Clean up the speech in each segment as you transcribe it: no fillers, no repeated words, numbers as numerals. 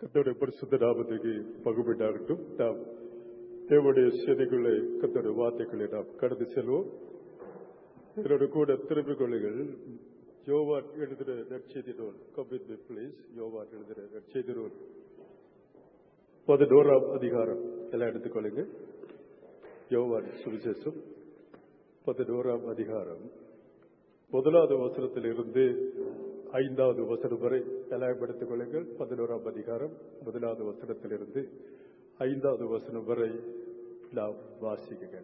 கர்த்தருடைய பரிசுத்த நாமத்துக்கு மகிமையாகட்டும். நாம் தேவனுடைய செய்திகளை கர்த்தருடைய வார்த்தைகளை நாம் கடந்து செல்வோம். இதனோடு கூட திரும்பிக் கொள்ளுங்கள். யோவான் எழுதின நற்செய்தி நூல், கமிட் மீ ப்ளீஸ். யோவான் எழுதின நற்செய்தி நூல் 11ஆம் அதிகாரம் எல்லாம் எடுத்துக்கொள்ளுங்க. யோவான் சுவிசேஷம் 11ஆம் அதிகாரம் 1வது வசனத்தில் இருந்து 5வது வசனம் வரை எல்லாம் எடுத்துக் கொள்ளுங்கள். 11ஆம் அதிகாரம் 1வது வசனத்திலிருந்து 5வது வசனம் வரை நாம் வாசிக்க.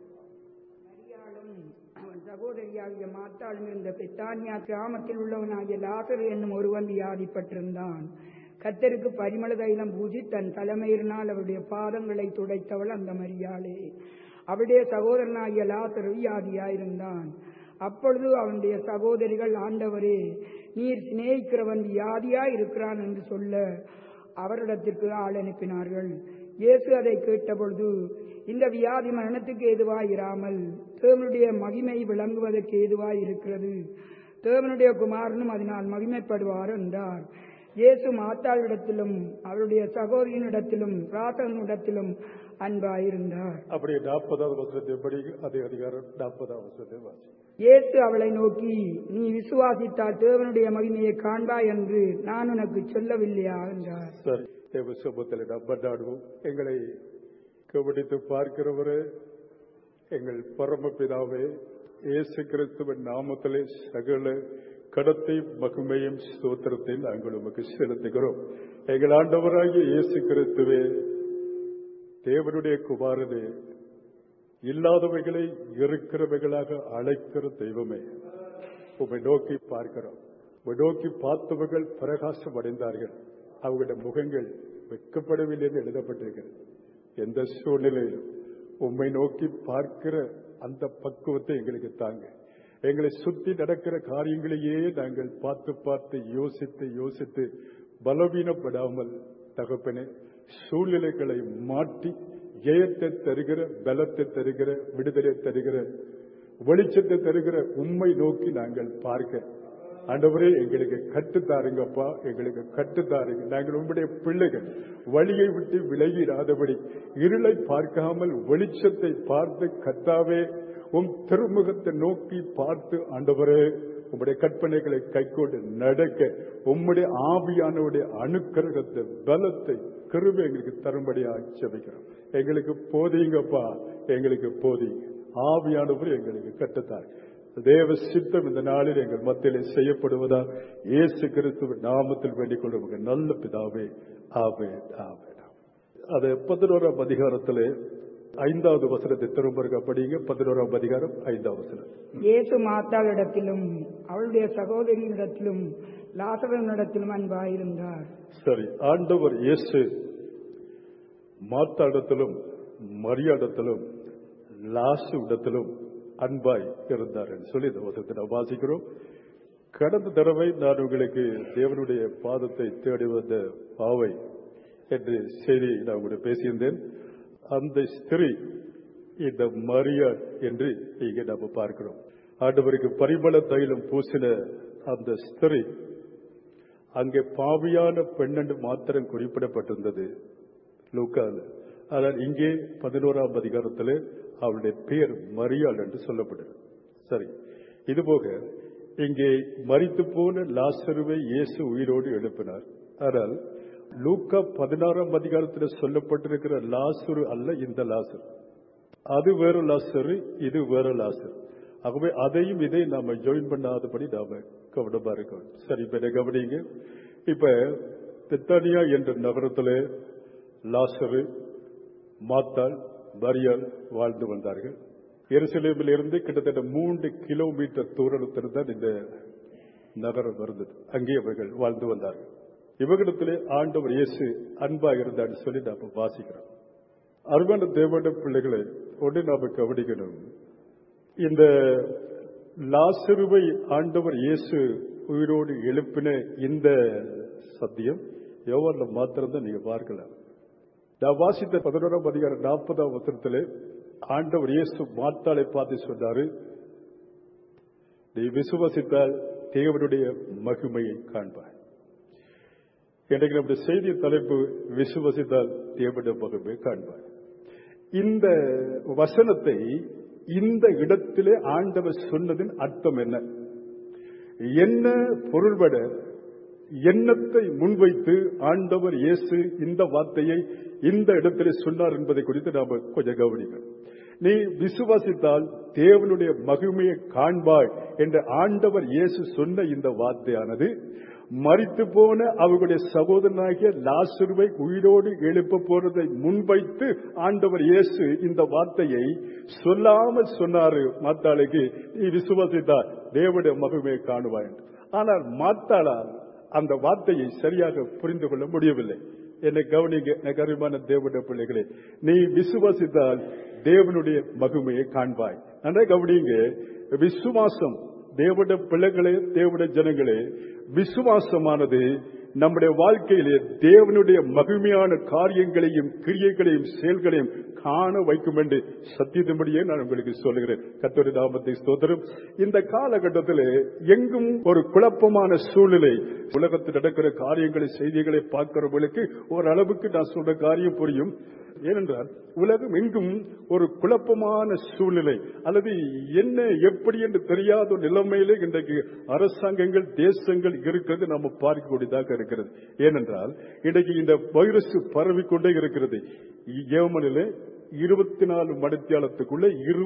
சகோதரியாகிய மாத்தாளும் இருந்த பெத்தானியா கிராமத்தில் உள்ளவனாகிய லாசரு என்னும் ஒருவன் வியாதிப்பட்டிருந்தான். கர்த்தருக்கு பரிமள தைலம் பூஜி தன் தலைமையினால் அவருடைய பாதங்களை துடைத்தவள் அந்த மரியாளே. அவருடைய சகோதரனாகிய லாசரு வியாதியாயிருந்தான். அப்பொழுது அவனுடைய சகோதரிகள், ஆண்டவரே, நீர் சிநேகிக்கிறவன் வியாதியாய் இருக்கிறான் என்று சொல்ல அவரிடத்திற்கு ஆள் அனுப்பினார்கள். இயேசு அதை கேட்டபொழுது, இந்த வியாதி மரணத்துக்கு ஏதுவாய் இராமல் தேவனுடைய மகிமை விளங்குவதற்கு ஏதுவாய் இருக்கிறது. தேவனுடைய குமாரனும் அதனால் மகிமைப்படுவார் என்றார். இயேசு மாத்தாளிடத்திலும் அவருடைய சகோதரியினிடத்திலும் ராசனிடத்திலும் அன்பாயிருந்தார். அப்படியே 40வது வசனத்தை படிங்க. அதே அதிகாரம் 40வது வசனத்தை வாசி. இயேசு அவளை நோக்கி, நீ விசுவாசித்தால் தேவனுடைய மகிமையை காண்பாய் என்று நான் உனக்கு சொல்லவில்லையா என்றார். சரி, தேவ சமூகத்தில் நாம் கொண்டாடுவோம். எங்களை கவனித்து பார்க்கிறவரே, எங்கள் பரமபிதாவே, இயேசு கிறிஸ்துவின் நாமத்திலே சகல கடத்தை மகிமையும் ஸ்தோத்திரத்தை நாங்கள் உமக்கு செலுத்துகிறோம். எங்கள் ஆண்டவராகிய இயேசு கிறிஸ்துவே, தேவனுடைய குமாரனே, இல்லாதவைகளை இருக்கிறவைகளாக அழைக்கிற தெய்வமே, உம்மை நோக்கி பார்க்கிறோம். உம்மை நோக்கி பார்த்தவர்கள் பிரகாசம் அடைந்தார்கள், அவர்களுடைய முகங்கள் வெட்கப்படவில்லை என்று எழுதப்பட்டிருக்கிறது. எந்த சூழ்நிலையிலும் உம்மை நோக்கி பார்க்கிற அந்த பக்குவத்தை எங்களுக்கு தாங்க. எங்களை சுற்றி நடக்கிற காரியங்களையே நாங்கள் பார்த்து பார்த்து யோசித்து பலவீனப்படாமல் தகப்பனே, சூழ்நிலைகளை மாற்றி ஜெயத்தை தருகிற, பலத்தை தருகிற, விடுதலை தருகிற, வெளிச்சத்தை தருகிற உம்மை நோக்கி நாங்கள் பார்க்க ஆண்டவரே எங்களுக்கு கட்டுத்தாருங்கப்பா, எங்களுக்கு கட்டுத்தாருங்க. நாங்கள் உங்களுடைய பிள்ளைகள் வழியை விட்டு விலகிடாதபடி இருளை பார்க்காமல் வெளிச்சத்தை பார்த்து கர்த்தாவே உம் திருமுகத்தை நோக்கி பார்த்து ஆண்டவரே உம்முடைய கற்பனைகளை கைக்கொண்டு நடக்க உம்முடைய ஆவியானவருடைய அனுக்கிரகத்தை, பலத்தை, கிருபை எங்களுக்கு தரும்படியாக ஜெபிக்கிறோம். எங்களுக்கு போதிங்கப்பா, எங்களுக்கு போதிங்க. ஆவியானவர் எங்களுக்கு கட்டுத்தார். தேவ சித்தம் இந்த நாளில் எங்கள் மத்தியிலே செய்யப்படுவதா இயேசு கிறிஸ்துவின் நாமத்தில் வேண்டிக் கொள்ளுங்க. நல்ல பிதாவே, ஆமென், ஆமென். அது 11ஆம் அதிகாரத்திலே 5வது வசனத்தை திரும்ப படிங்க. 11ஆம் அதிகாரம் 5வது வசனம். இயேசு மாத்தாளிடத்திலும் அவளுடைய சகோதரியினிடத்திலும் லாசரினிடத்திலும் அன்பாயிருந்தார். சரி, ஆண்டவர் இயேசு மாத்தாளிடத்திலும் மரியாளிடத்திலும் லாசு இடத்திலும் அன்பாய் இருந்தார் என்று சொல்லி இந்த வசனத்தை நாம் வாசிக்கிறோம். கடந்த தடவை நான் உங்களுக்கு தேவனுடைய பாதத்தை தேடி வந்த பாவை என்று செய்தி நான் உங்களுக்கு பேசியிருந்தேன். அந்த ஸ்திரீ இந்த மரியாள் என்று இங்கே நாம் பார்க்கிறோம். ஆண்டவருக்கு பரிமள தைலம் பூசின அந்த ஸ்திரீ அங்கே பாவியான பெண்ணென்று மாத்திரம் குறிப்பிடப்பட்டிருந்தது லூக்காவில். ஆனால் இங்கே 11ஆம் அதிகாரத்தில் அவளுடைய பெயர் மரியாள் என்று சொல்லப்படுது. சரி, இதுபோக இங்கே மரித்து போன லாசருவை இயேசு உயிரோடு எழுப்பினார். ஆனால் லூக்கா 16ஆம் அதிகாரத்தில் சொல்லப்பட்டிருக்கிற லாசரு அல்ல இந்த லாசர். அது வேற லாசரு, இது வேற லாசர். ஆகவே அதையும் இதை நாம ஜாயின் பண்ணாதபடி நாம கவனமா இருக்கணும். சரி, இப்ப என்ன கவனிங்க. இப்ப பெத்தானியா என்ற நகரத்தில் லாசரு, மாத்தாள், மரியாள் வாழ்ந்து வந்தார்கள். எருசலேமில் இருந்து கிட்டத்தட்ட 3 கிலோமீட்டர் தூரத்தில் தான் இந்த நகரம் இருந்தது. அங்கே அவர்கள் வாழ்ந்து வந்தார்கள். இவர்களிடத்திலே ஆண்டவர் இயேசு அன்பா இருந்தான்னு சொல்லி நாம வாசிக்கிறோம். அருமையான தேவனுடைய பிள்ளைகளை ஒன்று நாம கவனிக்கணும். இந்த லாசருவை ஆண்டவர் இயேசு உயிரோடு எழுப்பின இந்த சத்தியம் யோவான்ல மாத்திரம்தான் நீங்க பார்க்கலாம். நான் வாசித்த 11ஆம் அதிகாரம் 40ஆம் வசனத்திலே ஆண்டவர் இயேசு மாத்தாளை பார்த்து சொன்னாரு, நீ விசுவாசித்தால் தேவனுடைய மகிமையை காண்பாய். இன்றைக்கு நம்முடைய செய்தி தலைப்பு விசுவாசித்தால் தேவனுடைய மகிமையை காண்பார். இந்த வசனத்தை இந்த இடத்திலே ஆண்டவர் சொன்னதின் அர்த்தம் என்ன, என்ன பொருள்பட எண்ணத்தை முன்வைத்து ஆண்டவர் இயேசு இந்த வார்த்தையை இந்த இடத்திலே சொன்னார் என்பதை குறித்து நாம கொஞ்சம் கவனிக்கணும். நீ விசுவாசித்தால் தேவனுடைய மகிமையை காண்பாய் என்ற ஆண்டவர் இயேசு சொன்ன இந்த வார்த்தையானது மரித்து போன அவர்களுடைய சகோதரனாகிய லாசருவை உயிரோடு எழுப்ப போறதை முன்வைத்து ஆண்டவர் இயேசு இந்த வார்த்தையை சொல்லாமல் சொன்னாரு மாத்தாளுக்கு, நீ விசுவாசித்தால் தேவனுடைய மகிமையை காணுவாய். ஆனால் மாத்தாளால் அந்த வார்த்தையை சரியாக புரிந்து கொள்ள முடியவில்லை. என்னை கவனிங்க, கருமான தேவனுடைய பிள்ளைகளே, நீ விசுவாசித்தால் தேவனுடைய மகிமையை காண்பாய். நன்றா கவனிங்க, விசுவாசம் தேவனுடைய பிள்ளைகளே, தேவனுடைய ஜனங்களே, விசுவாசமானது நம்முடைய வாழ்க்கையிலே தேவனுடைய மகிமையான காரியங்களையும் கிரியைகளையும் செயல்களையும் காண வைக்கும் என்று சத்தியத்தின்படியே நான் உங்களுக்கு சொல்லுகிறேன். கர்த்தருடைய நாமத்தை ஸ்தோத்திரம். இந்த காலகட்டத்தில் எங்கும் ஒரு குழப்பமான சூழ்நிலை. உலகத்தில் நடக்கிற காரியங்களை செய்திகளை பார்க்கிறவர்களுக்கு ஓரளவுக்கு நான் சொல்ற காரியம் புரியும். ஏனென்றால் உலகம் எங்கும் ஒரு குழப்பமான சூழ்நிலை, அல்லது என்ன எப்படி என்று தெரியாத நிலைமையிலே இன்றைக்கு அரசாங்கங்கள் தேசங்கள் இருக்கிறது நம்ம பார்க்கக்கூடியதாக இருக்கிறது. ஏனென்றால் இன்றைக்கு இந்த வைரஸ் பரவிக்கொண்டே இருக்கிறது. ஏமனிலே 24 மணித்தியாலத்துக்குள்ள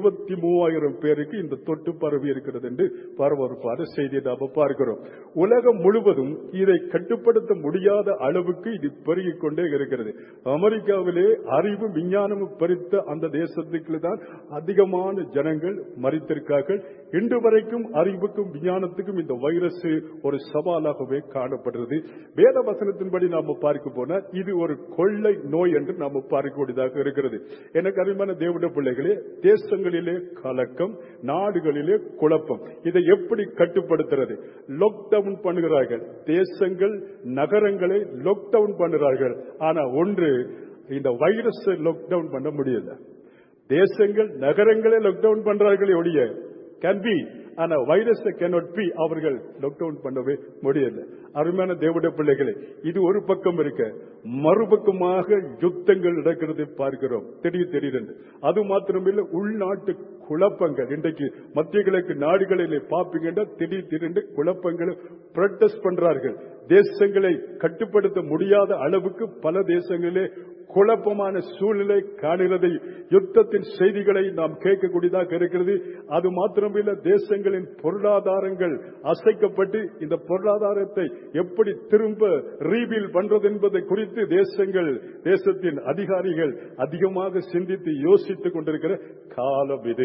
23,000 பேருக்கு இந்த தொற்று பரவி இருக்கிறது என்று பரபரப்பான செய்தியை நாம் பார்க்கிறோம். உலகம் முழுவதும் இதை கட்டுப்படுத்த முடியாத அளவுக்கு இது பெருகிக் கொண்டே இருக்கிறது. அமெரிக்காவிலே அறிவு விஞ்ஞானமும் பறித்த அந்த தேசத்துக்கு தான் அதிகமான ஜனங்கள் மரித்திருக்கார்கள். இன்று வரைக்கும் அறிவுக்கும் விஞ்ஞானத்துக்கும் இந்த வைரஸ் ஒரு சவாலாகவே காணப்படுகிறது. வேத வசனத்தின்படி நாம பார்க்க போனால் இது ஒரு கொள்ளை நோய் என்று நாம் பார்க்கக்கூடியதாக இருக்கிறது. எனக்கு அருமையான தேவனுடைய பிள்ளைகளே, தேசங்களிலே கலக்கம், நாடுகளிலே குழப்பம். இதை எப்படி கட்டுப்படுத்துறது? லாக்டவுன் பண்ணுகிறார்கள், தேசங்கள் நகரங்களை லாக்டவுன் பண்ணுகிறார்கள். ஆனா ஒன்று, இந்த வைரஸை லாக்டவுன் பண்ண முடியல. தேசங்கள் நகரங்களை லாக்டவுன் பண்றார்களே ஒழிய கேன் பி, ஆனா வைரஸ் cannot be அவர்கள் லாக்டவுன் பண்ணவே முடியல. அருமையான தேவனுடைய பிள்ளைகளே, இது ஒரு பக்கம் இருக்க, மறுபக்கமாக யுத்தங்கள் நடக்கிறதை பார்க்கிறோம் திடீரென்று. அது மாத்திரமில்லை, உள்நாட்டு குழப்பங்கள். இன்றைக்கு மத்திய கிழக்கு நாடுகளிலே பார்ப்பீங்கன்னா திடீரென்று குழப்பங்களை புரொட்டஸ்ட் பண்றார்கள். தேசங்களை கட்டுப்படுத்த முடியாத அளவுக்கு பல தேசங்களிலே குழப்பமான சூழ்நிலை காணுகிறது. யுத்தத்தின் செய்திகளை நாம் கேட்கக்கூடியதாக இருக்கிறது. அது மாத்திரமில்லை, தேசங்களின் பொருளாதாரங்கள் அசைக்கப்பட்டு இந்த பொருளாதாரத்தை எப்படி திரும்ப ரீபில் பண்றது என்பதை குறித்து தேசத்தின் அதிகாரிகள் அதிகமாக சிந்தித்து யோசித்துக் கொண்டிருக்கிற காலம் இது.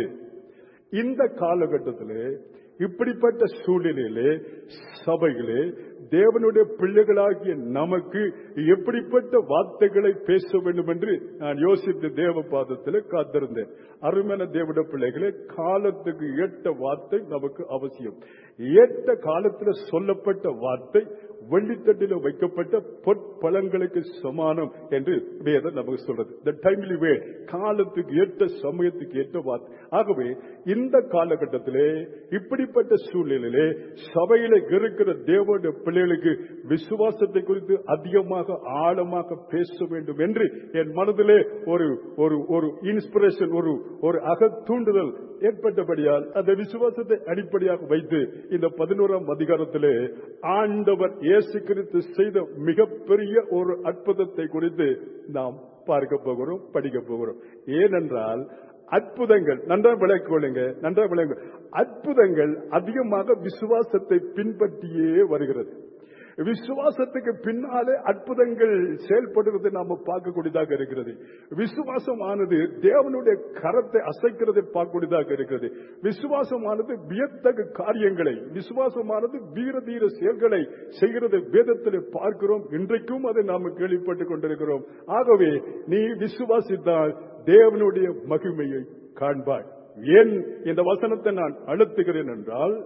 இந்த காலகட்டத்திலே, இப்படிப்பட்ட சூழ்நிலையிலே சபைகளே தேவனுடைய பிள்ளைகளாகிய நமக்கு எப்படிப்பட்ட வார்த்தைகளை பேச வேண்டும் என்று நான் யோசித்து தேவ பாதத்தில் காத்திருந்தேன். அருமையான தேவனுடைய பிள்ளைகளே, காலத்துக்கு ஏற்ற வார்த்தை நமக்கு அவசியம். ஏற்ற காலத்தில் சொல்லப்பட்ட வார்த்தை வெள்ளித்தட்டில் வைக்கப்பட்ட பொற்பழங்களுக்கு சமானம் என்று வேதம் நமக்கு சொல்றது. The timely word, காலத்துக்கு ஏற்ற சமயத்துக்கு ஏற்ற வார்த்தை. ஆகவே இந்த காலகட்டத்திலே, இப்படிப்பட்ட சூழ்நிலையிலே சபையில இருக்கிற தேவனுடைய பிள்ளைகளுக்கு விசுவாசத்தை குறித்து அதிகமாக ஆழமாக பேச வேண்டும் என்று என் மனதிலே ஒரு இன்ஸ்பிரேஷன், ஒரு அகத்தூண்டுதல் ஏற்பட்டபடியால் அந்த விசுவாசத்தை அடிப்படையாக வைத்து இந்த 11ஆம் அதிகாரத்திலே ஆண்டவர் இயேசு கிறிஸ்து செய்த மிகப்பெரிய ஒரு அற்புதத்தை குறித்து நாம் பார்க்க போகிறோம், படிக்க போகிறோம். ஏனென்றால் அற்புதங்கள் நன்றாக விளக்குங்க, அற்புதங்கள் அதிகமாக விசுவாசத்தை பின்பற்றியே வருகிறது. விசுவாசத்துக்கு பின்னாலே அற்புதங்கள் செயல்படுவதை நாம பார்க்கக்கூடியதாக இருக்கிறது. விசுவாசமானது தேவனுடைய கரத்தை அசைக்கிறதை பார்க்கக்கூடியதாக இருக்கிறது. விசுவாசமானது வியத்தகு காரியங்களை, விசுவாசமானது வீரதீர செயல்களை செய்கிறது வேதத்தில் பார்க்கிறோம். இன்றைக்கும் அதை நாம் கேள்விப்பட்டுக் கொண்டிருக்கிறோம். ஆகவே நீ விசுவாசித்தால் தேவனுடைய மகிமையை காண்பாய். ஏன் இந்த வசனத்தை நான் அழுத்துகிறேன் என்றால்,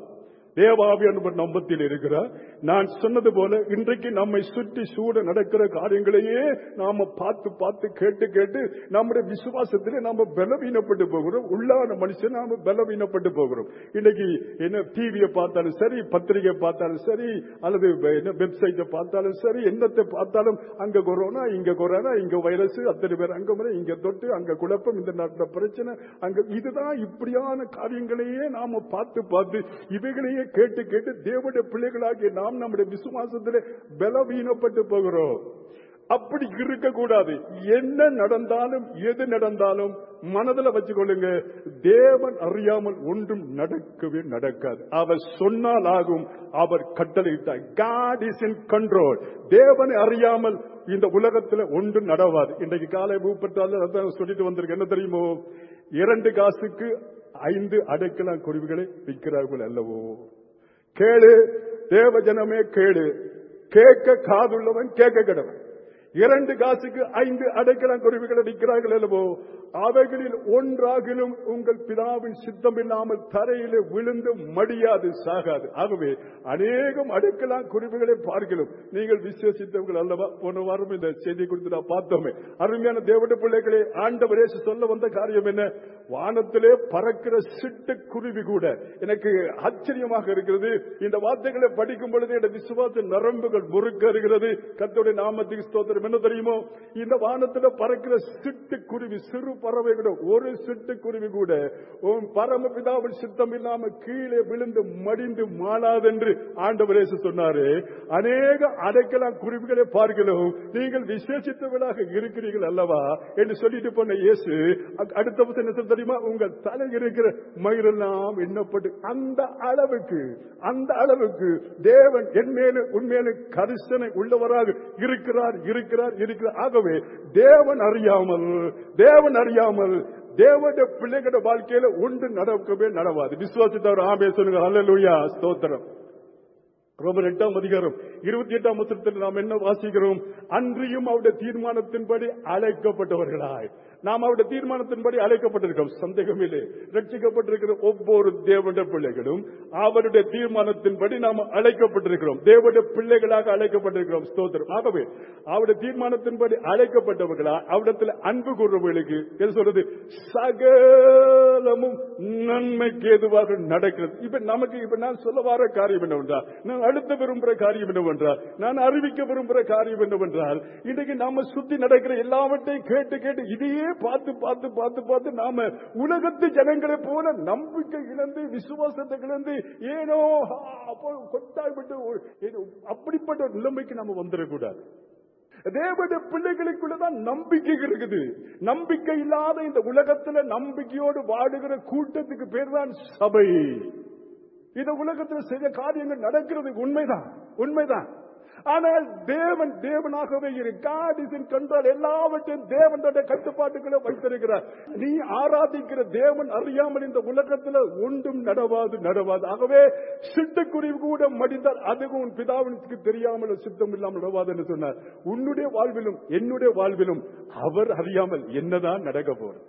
தேவாவி என்பவர் நம்பத்தில் இருக்கிறார். நான் சொன்னது போல இன்றைக்கு நம்மை சுற்றி சூட நடக்கிற காரியங்களையே நாம பார்த்து பார்த்து கேட்டு கேட்டு நம்முடைய விசுவாசத்திலே நாம பலவீனப்பட்டு போகிறோம். உள்ளான மனுஷன் நாம பலவீனப்பட்டு போகிறோம். இன்னைக்கு என்ன டிவியை பார்த்தாலும் சரி, பத்திரிகை பார்த்தாலும் சரி, அல்லது வெப்சைட்டை பார்த்தாலும் சரி, என்னத்தை பார்த்தாலும் அங்க கொரோனா, இங்க கொரோனா, இங்க வைரஸ், அத்தனை பேர் அங்க முறை, இங்க தொட்டு, அங்க குழப்பம், இந்த நாட்டில் பிரச்சனை, அங்க இதுதான். இப்படியான காரியங்களையே நாம பார்த்து பார்த்து இவைகளையே கேட்டு கேட்டு தேவனுடைய பிள்ளைகளாகிய நாம் நம்முடைய விசுவாசத்திலே பலவீனப்பட்டு போகிறோம். அப்படி இருக்கக்கூடாது. என்ன நடந்தாலும் எது நடந்தாலும் மனதில் வச்சுக்கொள்ளுங்க, தேவன் அறியாமல் ஒன்றும் நடக்கவே நடக்காது. அவர் சொன்னால் ஆகும், அவர் கட்டளையிட்டார். God is in control. தேவனை அறியாமல் இந்த உலகத்தில் ஒன்றும் நடவாது. இன்றைக்கு காலை மூப்பட்டாலும் சொல்லிட்டு வந்திருக்கு. என்ன தெரியுமோ, 2 காசுக்கு 5 அடைக்கலம் குருவிகளை விற்கிறார்கள் அல்லவோ. கேளு தேவ ஜனமே கேளு, கேட்க காதுள்ளவன் கேட்க கடவன். 2 காசுக்கு 5 அடைக்கலம் குருவிகளை விற்கிறார்கள் அல்லவோ. அவைகளில் ஒன்றாகிலும் உங்கள் பிதாவின் சித்தம் இல்லாமல் தரையிலே விழுந்து மடியாது, சாகாது. ஆகவே அநேகம் அடைக்கலம் குருவிகளை பார்க்கலாம். நீங்கள் விசுவசித்தவர்கள் அல்லவா? போன வாரம் இந்த செய்தி குறித்து நான் பார்த்தோமே. அருமையான தேவனுடைய பிள்ளைகளே, ஆண்டவர் இயேசு சொல்ல வந்த காரியம் என்ன? வானத்திலே பறக்கிற சிட்டு குருவி கூட. எனக்கு ஆச்சரியமாக இருக்கிறது. இந்த வார்த்தைகளை படிக்கும் பொழுது என் விசுவாச நரம்புகள் முறுக்கிறது. கர்த்தருடைய நாமத்துக்கு ஸ்தோத்திரம். என்ன தெரியுமோ, இந்த வானத்தில் பறக்கிற சிட்டு குருவி, சிறு பறவை கூட, ஒரு சிட்டு குருவி கூட பரமபிதாவின் சித்தம் இல்லாம கீழே விழுந்து மடிந்து மாளாது என்று ஆண்டவர் இயேசு சொன்னாரு. அநேக அடைக்கலம் குருவிகளை பார்க்கிறோம். நீங்கள் விசேஷித்தவர்களாக இருக்கிறீர்கள் அல்லவா என்று சொல்லிட்டு போன இயேசு அடுத்த வருஷம் என்ன தெரியுமா? உங்கள் தலை இருக்கிற மயிரெல்லாம் எண்ணப்பட்டு அந்த அளவுக்கு தேவன் என் மேலும் உண்மையிலும் கரிசனை உள்ளவராக இருக்கிறார். ஆகவே தேவன் அறியாமல் தேவனுடைய பிள்ளைகளோட வாழ்க்கையில ஒன்று நடக்கவே நடவாது. விசுவாசித்தவர் ஆமே சொல்லுங்க. அல்லேலூயா, ஸ்தோத்திரம். ரோமர் 8ஆம் அதிகாரம் 28ஆம் வசனத்தில் நாம் என்ன வாசிக்கிறோம்? அன்றியும் அவருடைய தீர்மானத்தின்படி அழைக்கப்பட்டவர்களாய். நாம் அவருடைய தீர்மானத்தின்படி அழைக்கப்பட்டிருக்கிறோம், சந்தேகமில்லை. ரட்சிக்கப்பட்டிருக்கிற ஒவ்வொரு தேவனுடைய பிள்ளைகளும் அவருடைய தீர்மானத்தின்படி நாம் அழைக்கப்பட்டிருக்கிறோம். தேவனுடைய பிள்ளைகளாக அழைக்கப்பட்டிருக்கிறோம். ஸ்தோத்திரம். ஆகவே அவருடைய தீர்மானத்தின்படி அழைக்கப்பட்டவர்களா அவரிடத்தில் அன்பு கூறுவர்களுக்கு என்ன சொல்றது? சகலமும் நன்மைக்கு ஏதுவாக நடக்கிறது. இப்ப நான் சொல்ல வர காரியம் என்னவென்றால், நான் அடுத்த விரும்புகிற காரியம் என்னவென்றால், நான் அறிவிக்க விரும்புகிற காரியம் என்னவென்றால், இன்றைக்கு நாம சுத்தி நடக்கிற எல்லாவற்றையும் கேட்டு கேட்டு இதையே பார்த்து பார்த்து பார்த்து பார்த்து நாம உலகத்து ஜனங்களை போல நம்பிக்கை இழந்து விசுவாசத்தை இழந்து ஏனோ கொட்டாய்பட்டு அப்படிப்பட்ட நிலைமைக்கு நாம வந்துடக்கூடாது. தேவனுடைய பிள்ளைகளுக்குள்ளதான் நம்பிக்கை இருக்குது. நம்பிக்கை இல்லாத இந்த உலகத்துல நம்பிக்கையோடு வாடுகிற கூட்டத்துக்கு பேர் தான் சபை. இந்த உலகத்தில் சில காரியங்கள் நடக்கிறது உண்மைதான். ஆனால் தேவனாகவே God is in control. எல்லாவற்றையும் தேவனுடைய கட்டுப்பாட்டுக்குள்ளே வைத்திருக்கிறார். நீ ஆராதிக்கிற தேவன் அறியாமல் இந்த உலகத்தில் ஒன்றும் நடவாது. ஆகவே சிட்டுக்குருவி கூட மடிந்தால் அதுவும் உன் பிதாவினுக்கு தெரியாமல் சித்தம் இல்லாமல் நடவாது என்று சொன்னார். உன்னுடைய வாழ்விலும் என்னுடைய வாழ்விலும் அவர் அறியாமல் என்னதான் நடக்க போறது?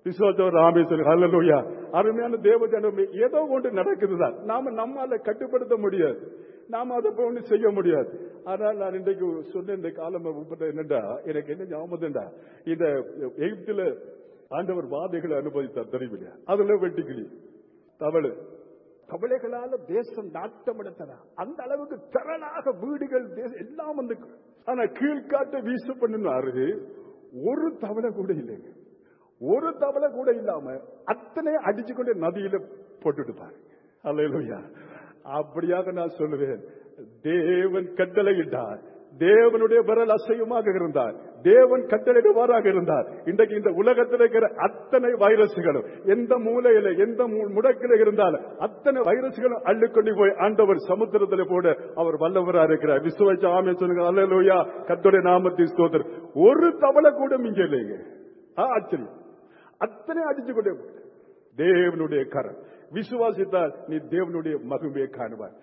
அருமையான தேவ ஜனமே, ஏதோ ஒன்று நடக்குதுதான். நாம நம்மால கட்டுப்படுத்த முடியாது, நாம அதை ஒண்ணு செய்ய முடியாது. ஆனால் நான் இன்றைக்கு சொன்ன இந்த காலம் என்னண்டா, எனக்கு என்ன ஞாபகம்டா, இந்த எகிப்தில ஆண்டவர் வாதைகளை அனுபவித்தார் தெரியுமில்லையா? அதுல வெட்டுக்கிளி, தவளைகளால தேசம் நாட்டம் எடுத்தனா, அந்த அளவுக்கு திரளாக வீடுகள் எல்லாம் வந்து. ஆனா கீழ்காட்ட வீச பண்ணினாரு, ஒரு தவளை கூட இல்லைங்க. ஒரு தவளை கூட இல்லாம அத்தனை அடிச்சு கொண்டு நதியில போட்டுட்டு பாருங்க. அல்லேலூயா. அப்படியாக நான் சொல்லுவேன், தேவன் கட்டளையிட்டார். தேவனுடைய விரல் அசையமாக இருந்தார். தேவன் கட்டளையிடுவாராக இருந்தார். இன்றைக்கு இந்த உலகத்தில் இருக்கிற அத்தனை வைரஸ்களும் எந்த மூலையில எந்த முடக்கில இருந்தாலும் அத்தனை வைரஸ்களும் அள்ளிக்கொண்டு போய் ஆண்டவர் சமுத்திரத்தில் போட அவர் வல்லவராக இருக்கிறார். விசுவாச ஆமே சொல்லுங்க. அல்லேலூயா. கர்த்தருடைய நாமத்தின் ஸ்தோத்திரம். ஒரு தவளை கூட மிஞ்ச இல்லைங்க. ஆச்சரியம். அத்தனை அடிச்சு கொண்டே தேவனுடைய கரம். விசுவாசித்தால் நீ தேவனுடைய மகிமையை காணுவார்.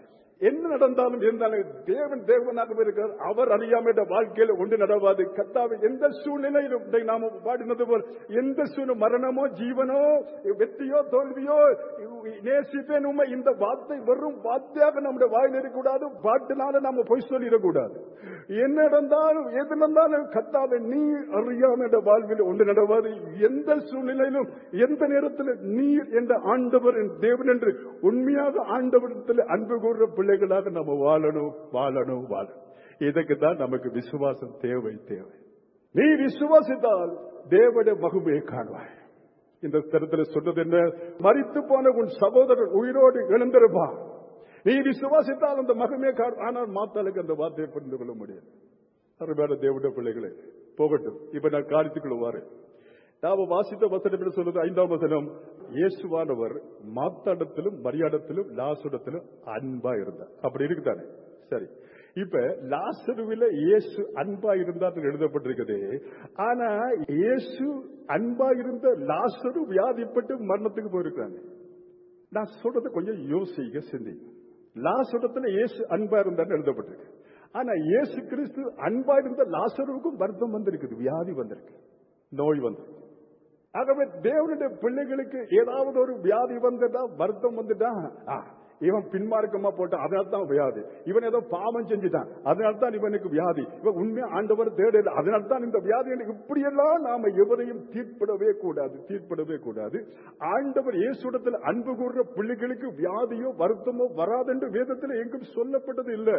என்ன நடந்தாலும் இருந்தாலும் தேவனாக இருக்கிறார். அவர் அறியாம வாழ்க்கையில ஒன்று நடவாது. கர்த்தாவே எந்த சூழ்நிலையிலும் நாம பாடினது போல் எந்த சூழ்நிலை, மரணமோ ஜீவனோ வெற்றியோ தோல்வியோ, நேசிப்பேன் உண்மை, இந்த வார்த்தை வெறும் வார்த்தையாக நம்முடைய வாயில் இருக்கக்கூடாது. பாட்டினால நாம பொய் சொல்லிடக்கூடாது. என்ன நடந்தாலும் எது நடந்தாலும் கர்த்தாவே நீ அறியாம வாழ்வில் ஒன்று நடவாது. எந்த சூழ்நிலையிலும் எந்த நேரத்தில் நீர் என்ற ஆண்டவர் தேவன் என்று உண்மையாக ஆண்டவரிடத்தில் அன்பு கூறுற பிள்ளைகளாக நம்ம வாழணும். இதுக்கு தான் நமக்கு விசுவாசம் தேவை. நீ விசுவாசித்தால் தேவனுடைய மகிமையை காண்பாய். இந்த தரத்தில் சொன்னது என்ன? மரித்து போன உன் சகோதரர் உயிரோடு எழுந்திருப்பான். நீ விசுவாசித்தால் அந்த மகிமையை காண். ஆனால் மாத்தாளுக்கு அந்த வார்த்தையை புரிந்து கொள்ள முடியாது. அருமையான தேவனுடைய பிள்ளைகளே, போகட்டும். இப்ப நான் காரியத்துக்குள்ள வாரேன். நாம வாசித்த வசனம் சொல்றது 5ஆம் வசனம். இயேசுவானவர் மாத்தாடத்திலும் மரியாடத்திலும் லாசரிடத்திலும் அன்பா இருந்தார். அப்படி இருக்குதானே? சரி. இப்ப லாசருவில இயேசு அன்பா இருந்தார் எழுதப்பட்டிருக்குது. ஆனா இயேசு அன்பா இருந்த லாசரு வியாதிப்பட்டு மரணத்துக்கு போயிருக்காங்க. நான் சொல்றது கொஞ்சம் யோசிக்க சிந்திங்க. லாசரிடத்துல இயேசு அன்பா இருந்தார் எழுதப்பட்டிருக்கு. ஆனா இயேசு கிறிஸ்து அன்பா இருந்த லாசருவுக்கும் வருத்தம் வந்திருக்குது, வியாதி வந்திருக்கு, நோய் வந்திருக்கு. ஆகவே தேவனுடைய பிள்ளைகளுக்கு ஏதாவது ஒரு வியாதி வந்துட்டா, வருத்தம் வந்துட்டா, இவன் பின்மார்க்கமா போட்டான் அதனால்தான் வியாதி, இவன் ஏதோ பாவம் செஞ்சுட்டான் அதனால்தான் இவனுக்கு வியாதி, இவன் உண்மையா ஆண்டவர் தேடல அதனால்தான் இந்த வியாதி. இப்படியெல்லாம் நாம எவரையும் தீர்ப்பிடவே கூடாது. ஆண்டவர் இயேசுவிடத்தில் அன்பு கூறுற பிள்ளைகளுக்கு வியாதியோ வருத்தமோ வராதென்று வேதத்தில் எங்கும் சொல்லப்பட்டது இல்லை.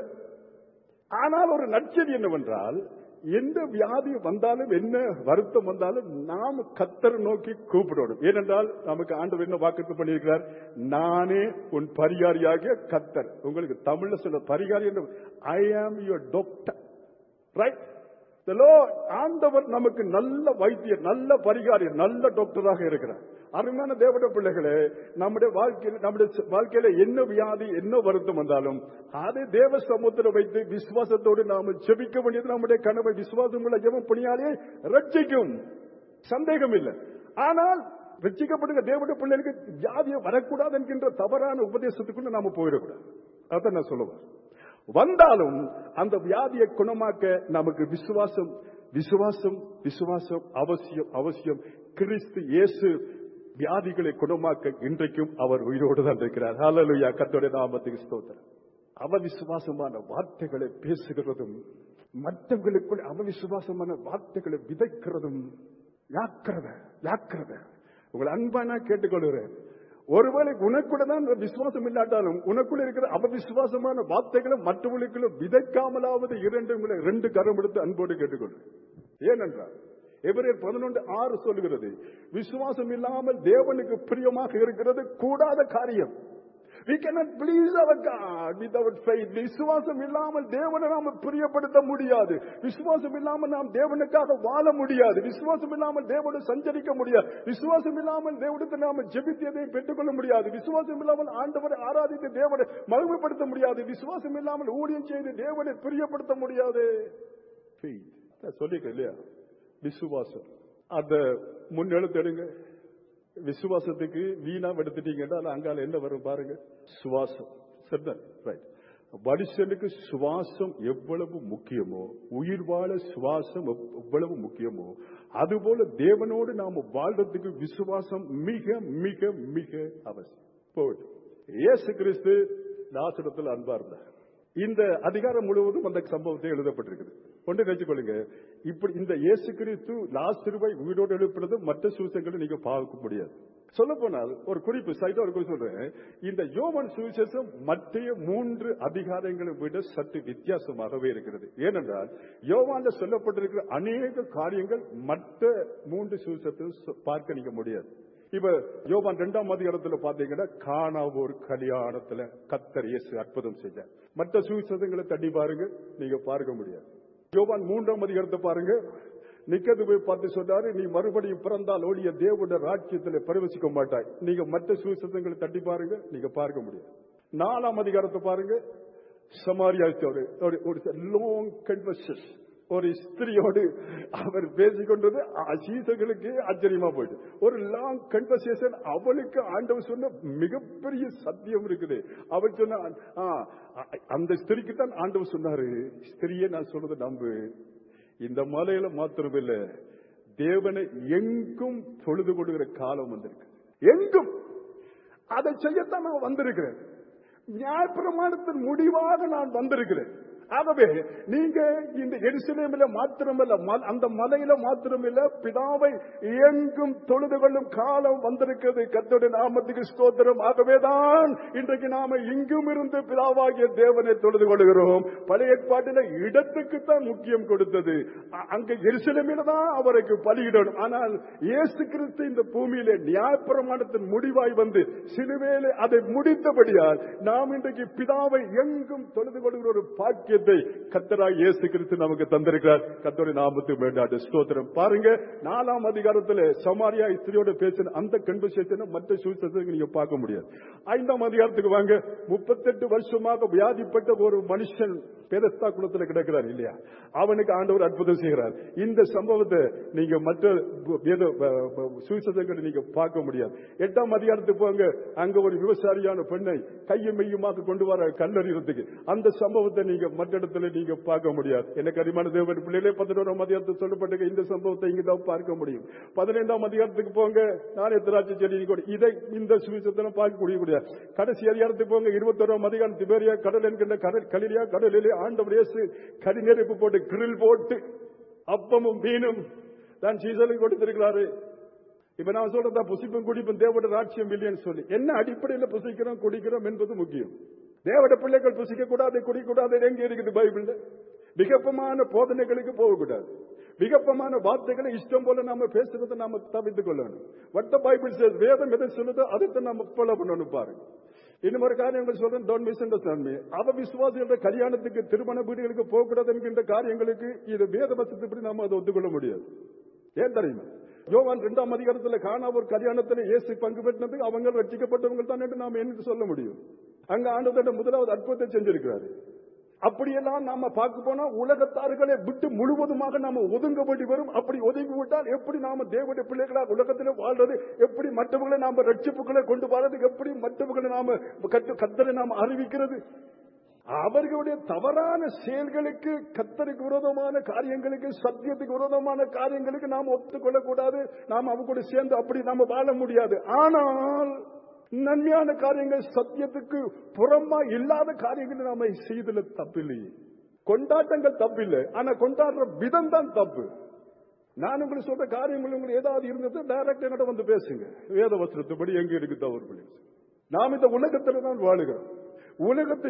ஆனால் ஒரு நற்செய்தி என்னவென்றால், எந்த வியாதி வந்தாலும் என்ன வருத்தம் வந்தாலும் நாம் கர்த்தரை நோக்கி கூப்பிடணும். ஏனென்றால் நமக்கு ஆண்டவர் என்ன வாக்குறுதி பண்ணியிருக்கிறார்? நானே உன் பரிகாரியாகிய கர்த்தர். உங்களுக்கு தமிழ்ல சொல்ல பரிகாரி என்று, ஐ ஆம் யுவர் டாக்டர், ரைட்? ஆண்டவர் நமக்கு நல்ல வைத்தியர், நல்ல பரிகாரி, நல்ல டாக்டராக இருக்கிறார். அருமையான தேவனுடைய பிள்ளைகளே, நம்முடைய வாழ்க்கையில என்ன வியாதி என்ன வருத்தம் வந்தாலும் அதை தேவ சமூகத்தில் வைத்து விசுவாசத்தோடு நாம ஜெபிக்க வேண்டியது நம்முடைய கனவை. விசுவாசம் உள்ள ஜெபம் பணியாலே ரட்சிக்கும், சந்தேகம் இல்லை. ஆனால் ரட்சிக்கப்படுகிற தேவனுடைய பிள்ளைகளுக்கு வியாதியை வரக்கூடாது என்கின்ற தவறான உபதேசத்துக்குள்ள நாம போயிடக்கூடாது. அதான் நான் சொல்லுவேன். வந்தாலும் அந்த வியாதியை குணமாக்க நமக்கு விசுவாசம் அவசியம். கிறிஸ்து இயேசு வியாதிகளை குணமாக்க இன்றைக்கும் அவர் உயிரோடு தான் இருக்கிறார். ஹல்லேலூயா, கர்த்தருடைய நாமத்துக்கு ஸ்தோத்திரம். அவிசுவாசமான வார்த்தைகளை பேசுகிறதும் மற்றவர்களுக்குள் அவிசுவாசமான வார்த்தைகளை விதைக்கிறதும் ஜாக்கிரதை. உங்களை அன்பா நான் கேட்டுக்கொள்கிறேன். ஒருவேளை உனக்குள்ள தான் விசுவாசம் இல்லாட்டாலும் உனக்குள்ள இருக்கிற அவிசுவாசமான வார்த்தைகளை மற்றவர்களுக்குள்ள விதைக்காமலாவது ரெண்டு கரம் எடுத்து அன்போடு கேட்டுக்கொள்கிறேன். ஏனென்றால் எபிரேயர் 11:6 சொல்கிறது, விசுவாசம் இல்லாமல் தேவனுக்கு பிரியமாக இருக்கிறது கூடாத காரியம். We cannot please our God without faith. விசுவாசம் இல்லாமல் தேவனை நாம பிரியப்படுத்த முடியாது. விசுவாசம் இல்லாமல் நாம் தேவனுக்காக வாழ முடியாது. விசுவாசம் இல்லாமல் தேவனை சஞ்சரிக்க முடியாது. விசுவாசம் இல்லாமல் தேவனுக்கு நாம ஜெபித்ததை பெற்றுக்கொள்ள முடியாது. விசுவாசம் இல்லாமல் ஆண்டவரை ஆராதித்து தேவனை மகிமைப்படுத்த முடியாது. விசுவாசம் இல்லாமல் ஊழியம் செய்து தேவனை பிரியப்படுத்த முடியாது. சொல்லிக்க இல்லையா? விசுவாசம் அந்த முன்னெழுத்து எடுங்க. விசுவாசத்துக்கு வீணா எடுத்துட்டீங்கன்னா அங்கால என்ன வரும் பாருங்க, சுவாசம். மனுஷனுக்கு சுவாசம் எவ்வளவு முக்கியமோ, உயிர் வாழ சுவாசம் எவ்வளவு முக்கியமோ, அதுபோல தேவனோடு நாம வாழ்றதுக்கு விசுவாசம் மிக மிக மிக அவசியம். இயேசு கிறிஸ்து லாசரிடத்தில் அன்பா இருந்தார். இந்த அதிகாரம் முழுவதும் அந்த சம்பவத்தை எழுதப்பட்டிருக்குது. ஒன்று நினைச்சுக்கொள்ளுங்க, இப்படி இந்த இயேசு கிறிஸ்து லாசருவை உயிரோடு எழுப்பினது மற்ற சுவிசேஷங்களை நீங்க பார்க்க முடியாது. சொல்ல போனால் ஒரு குறிப்பு சைட்டா ஒரு குறிப்பு சொல்றேன். இந்த யோவான் சுவிசேஷம் மற்ற 3 அதிகாரங்களை விட சற்று வித்தியாசமாகவே இருக்கிறது. ஏனென்றால் யோவான்ல சொல்லப்பட்டிருக்கிற அநேக காரியங்கள் மற்ற 3 சுவிசேஷத்தை பார்க்க நீங்க முடியாது. இப்ப யோவான் 2ஆம் அதிகாரத்துல பாத்தீங்கன்னா கானா ஒரு கல்யாணத்துல கர்த்தர் இயேசு அற்புதம் செஞ்சார். மற்ற சுவிசேஷங்களை தட்டி பாருங்க, நீங்க பார்க்க முடியாது. யோவான் 3ஆம் அதிகாரத்தை பாருங்க, நிக்கதுவை பார்த்து சொன்னாரு, நீ மறுபடியும் பிறந்தால் ஒழிய தேவனுடைய ராஜ்யத்தில் பிரவேசிக்க மாட்டாய். நீங்க மற்ற சுவிசேஷங்களை தட்டி பாருங்க, நீங்க பார்க்க முடியாது. 4ஆம் அதிகாரத்தை பாருங்க, சமாரியா ஒரு லாங் கன்வர்சேஷன், ஒரு ஸ்திரியோடு அவர் பேசிக்கொண்டது சீசர்களுக்கு ஆச்சரியமா போயிட்டு ஒரு லாங் கன்வர்சேஷன். அவளுக்கு ஆண்டவர் சொன்ன மிகப்பெரிய சத்தியம் இருக்குது. அவள் சொன்ன அந்த ஸ்திரிக்கு தான் ஆண்டவர் சொன்னாரு, ஸ்திரியே நான் சொல்றது நம்பு, இந்த மலையில மாத்திரமில்லை தேவனை எங்கும் தொழுது கொடுக்கிற காலம் வந்திருக்கு. எங்கும் அதை செய்யத்தான் நான் வந்திருக்கிறேன். நியாயப்பிரமாணத்தின் முடிவாக நான் வந்திருக்கிறேன். ஆகவே நீங்க இந்த எருசலேமில மாத்திரமல்ல, அந்த மலையில மாத்திரமில்ல, பிதாவை எங்கும் தொழுது கொள்ளும் காலம் வந்திருக்கிறது. கர்த்தருடைய நாமத்துக்கு ஸ்தோத்திரம். ஆகவேதான் இன்றைக்கு நாம இங்கும் இருந்து பிதாவாகிய தேவனை தொழுது கொள்கிறோம். பழைய ஏற்பாட்டில இடத்துக்குத்தான் முக்கியம் கொடுத்தது. அங்க எருசலேமில தான் அவருக்கு பலியிடணும். ஆனால் இயேசு கிறிஸ்து இந்த பூமியிலே நியாயப்பிரமாணத்தின் முடிவாய் வந்து சிலுவையிலே அதை முடித்தபடியால் நாம் இன்றைக்கு பிதாவை எங்கும் தொழுது கொள்கிற ஒரு பாக்கியத்தை கர்த்தராகிய இயேசு கிறிஸ்து நமக்கு தந்திருக்கிறார். கர்த்தருடைய நாமத்துக்கு வேண்டாம் ஸ்தோத்திரம். பாருங்க 4ஆம் அதிகாரத்தில் சமாரியா ஸ்திரியோட பேசின அந்த கன்வர்சேஷனை மற்ற சுவிசேஷத்துக்கு நீங்க பார்க்க முடியாது. 5ஆம் அதிகாரத்துக்கு வாங்க. 38 வருஷமாக வியாதிப்பட்ட ஒரு மனுஷன் பெதஸ்தா குளத்தில் கிடக்கிறார் இல்லையா, அவனுக்கு ஆண்டவர் அற்புதம் செய்கிறார். இந்த சம்பவத்தை நீங்க மற்ற சுவிசேஷங்களை நீங்க பார்க்க முடியாது. 8ஆம் அதிகாரத்துக்கு போங்க. அங்க ஒரு விவசாயியான பெண்ணை கையும் மெய்யுமாக கொண்டு வர கல்லறிறதுக்கு அந்த சம்பவத்தை நீங்க மற்ற இடத்துல நீங்க பார்க்க முடியாது. எனக்கு அருமையான தேவன் பிள்ளைகளே, 11ஆம் அதிகாரத்தில் சொல்லப்பட்ட இந்த சம்பவத்தை இங்க தான் பார்க்க முடியும். 15ஆம் அதிகாரத்துக்கு போங்க. நான் திராட்சை செடி இதை இந்த சுவிசேஷத்தை பார்க்க முடியாது. கடைசி அதிகாரத்துக்கு போங்க. 21ஆம் அதிகாரம் திபேரியா கடல் என்கின்ற கலிலியா கடலிலே ஆண்டவர் இயேசு கரிநெருப்பு போட்டு கிரில் போட்டு அப்பமும் மீனும் தான் சீசலுக்கு கொடுத்திருக்கிறாரு. இப்ப நான் சொல்றதா புசிப்பும் குடிப்பும் தேவட ராட்சியம் இல்லைன்னு சொல்லி என்ன அடிப்படையில் புசிக்கிறோம் குடிக்கிறோம் என்பது முக்கியம். தேவட பிள்ளைகள் புசிக்க கூடாது குடிக்கூடாது எங்க இருக்குது பைபிள்ல? விகப்பமான போதனைகளுக்கு போகக்கூடாது. விகப்பமான வார்த்தைகளை இஷ்டம் போல நாம பேசுறதை நாம தவிர்த்துக் கொள்ளணும். What the Bible says, வேதம் எதை சொல்லுதோ அதை நம்ம ஃபாலோ பண்ணணும். பாருங்க, இன்னும் ஒரு காரியங்கள் சொல்றேன், டோன்ட் மிஸ் அண்டர்ஸ்டாண்ட் மீ. அவ விசுவாசிகளோட கல்யாணத்துக்கு திருமண வீடுகளுக்கு போகக்கூடாது என்கின்ற காரியங்களுக்கு இது வேத வசனத்தின்படி நாம அதை ஒத்துக்கொள்ள முடியாது. ஏன் தெரியுமா? யோவான் 2ஆம் அதிகாரத்தில் காணா ஒரு கல்யாணத்தில் இயேசு பங்கு பெற்றதுக்கு அவங்க ரட்சிக்கப்பட்டவங்க தான் என்று நாம என்ன சொல்ல முடியும்? அங்க ஆண்டவரோட முதலாவது அற்புதத்தை செஞ்சிருக்கிறாரு. அப்படியெல்லாம் நாம பார்க்க போனா உலகத்தார்களை விட்டு முழுவதுமாக நாம ஒதுங்கப்பட்டு வரும். அப்படி ஒதுங்கி விட்டால் எப்படி நாம தேவனுடைய பிள்ளைகளாக உலகத்தில் வாழ்றது, எப்படி மற்றவர்களை நாம ரட்சிப்புகளை கொண்டு வரது, எப்படி மற்றவர்களை நாம கர்த்தரை நாம அறிவிக்கிறது? அவர்களுடைய தவறான செயல்களுக்கு, கர்த்தருக்கு விரோதமான காரியங்களுக்கு, சத்தியத்துக்கு விரோதமான காரியங்களுக்கு நாம் ஒத்துக்கொள்ளக்கூடாது. நாம் அவங்க கூட சேர்ந்து அப்படி நாம வாழ முடியாது. ஆனால் நன்மையான காரியங்கள், சத்தியத்துக்கு புறமா இல்லாத காரியங்களை நாம செய்தல தப்பில்லை. கொண்டாட்டங்கள் தப்பில்லை, ஆனா கொண்டாடுற விதம் தான் தப்பு. நான் உங்களுக்கு சொல்ற காரியங்கள் உங்களுக்கு ஏதாவது இருந்தது டைரக்ட் என்கிட்ட வந்து பேசுங்க. வேத வசனத்துப்படி எங்க இருக்கு தவறு? நாம் இந்த உலகத்துல தான் வாழுகிறோம். உலகத்து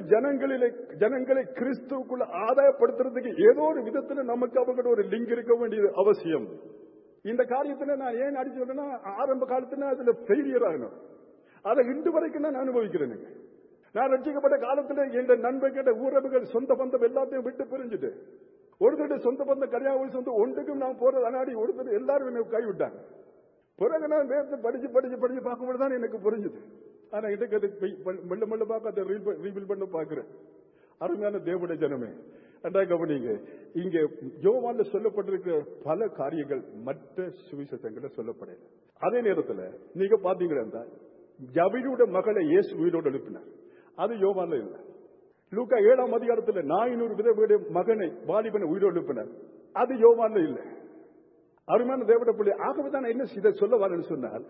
ஜனங்களை கிறிஸ்துவுக்குள்ள ஆதாயப்படுத்துறதுக்கு ஏதோ ஒரு விதத்துல நமக்கு அவங்க ஒரு லிங்க் இருக்க வேண்டியது அவசியம். இந்த காரியத்துல நான் ஏன் அடிச்சு சொல்றேன்னா, ஆரம்ப காலத்துல அதுல ஃபெயிலியர் ஆகணும். அதை இன்று வரைக்கும் நான் அனுபவிக்கிறேன். நான் ரட்சிக்கப்பட்ட காலத்துல என் நண்பர்கிட்ட ஊரவுகள் சொந்த பந்தம் எல்லாத்தையும் விட்டு பிரிஞ்சுட்டு ஒருத்தருடைய சொந்த பந்தம் கல்யாணம் சொந்த ஒன்றுக்கும் நான் போறது அனாடி ஒருத்தர் எல்லாரும் எனக்கு கைவிட்டாங்க. பிறகு நான் வேதத்தை படிச்சு படிச்சு படிச்சு பார்க்கும்போது தான் எனக்கு புரிஞ்சுது. ஆனா இதுக்கு அது மெல்ல மெல்ல பார்க்க அதை ரீபில் பண்ண பாக்குறேன். அருமையான தேவனுடைய ஜனமே, அன்றா கவனிங்க, இங்க யோவான்ல சொல்லப்பட்டிருக்கிற பல காரியங்கள் மற்ற சுவிசேஷங்கள்ல சொல்லப்படல. அதே நேரத்தில் நீங்க பாத்தீங்கன்னா ஜபினுடைய மகளை இயேசு உயிரோடு எழுப்பினார். அது யோவான்ல இல்லை. லூக்கா 7ஆம் அதிகாரத்தில் 400 விதவையுடைய மகனை வாலிபனை உயிரோடு எழுப்பினார். அது யோவான்ல இல்லை. அருமையான தேவனுடைய பிள்ளை, ஆகவேதான் என்ன இதை சொல்ல வரேன்னு சொன்னால்,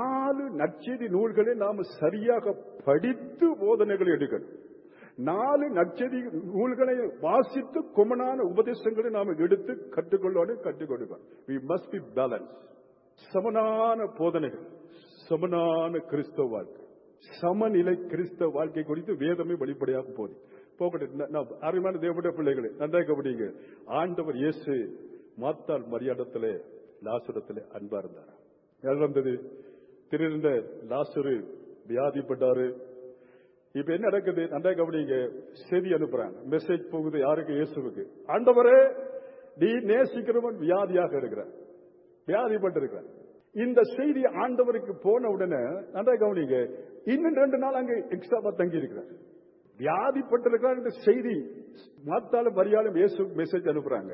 4 நற்செய்தி நூல்களை நாம சரியாக படித்து போதனைகளை எடுக்கணும். 4 நற்செய்தி நூல்களை வாசித்து கொமனான உபதேசங்களை நாம எடுத்து கற்றுக்கொள்ளணும், கற்றுக் கொடுக்கணும். We must be balanced. சமனான போதனைகள், சமனான கிறிஸ்தவ வாழ்க்கை, சமநிலை கிறிஸ்தவ வாழ்க்கை குறித்து வேதமே வெளிப்படையாக போகட்டும். அருமையான தேவனுடைய பிள்ளைகளை நன்றாக கவனிங்க. ஆண்டவர் இயேசு மாத்தாள் மரியாதத்திலே லாசரத்திலே அன்பா இருந்தார். நடந்தது, திடீர்னு லாசரு வியாதிப்பட்டாரு. இப்ப என்ன நடக்குது? நன்றாக கவனிங்க. செய்தி அனுப்புறாங்க, மெசேஜ் போகுது. யாருக்கு? இயேசுவுக்கு. ஆண்டவரே, நீ நேசிக்கிறவன் வியாதியாக இருக்கிறார், வியாதிப்பட்டு இருக்கிறார். இந்த செய்தி ஆண்டவருக்கு போன உடனே நன்றாக கவனிங்க, இன்னும் 2 நாள் அங்கே எக்ஸ்ட்ராவா தங்கி இருக்கிறார். வியாதிப்பட்டிருக்கிறார் என்ற செய்தி மாத்தாலும் மரியாளும் இயேசு மெசேஜ் அனுப்புறாங்க.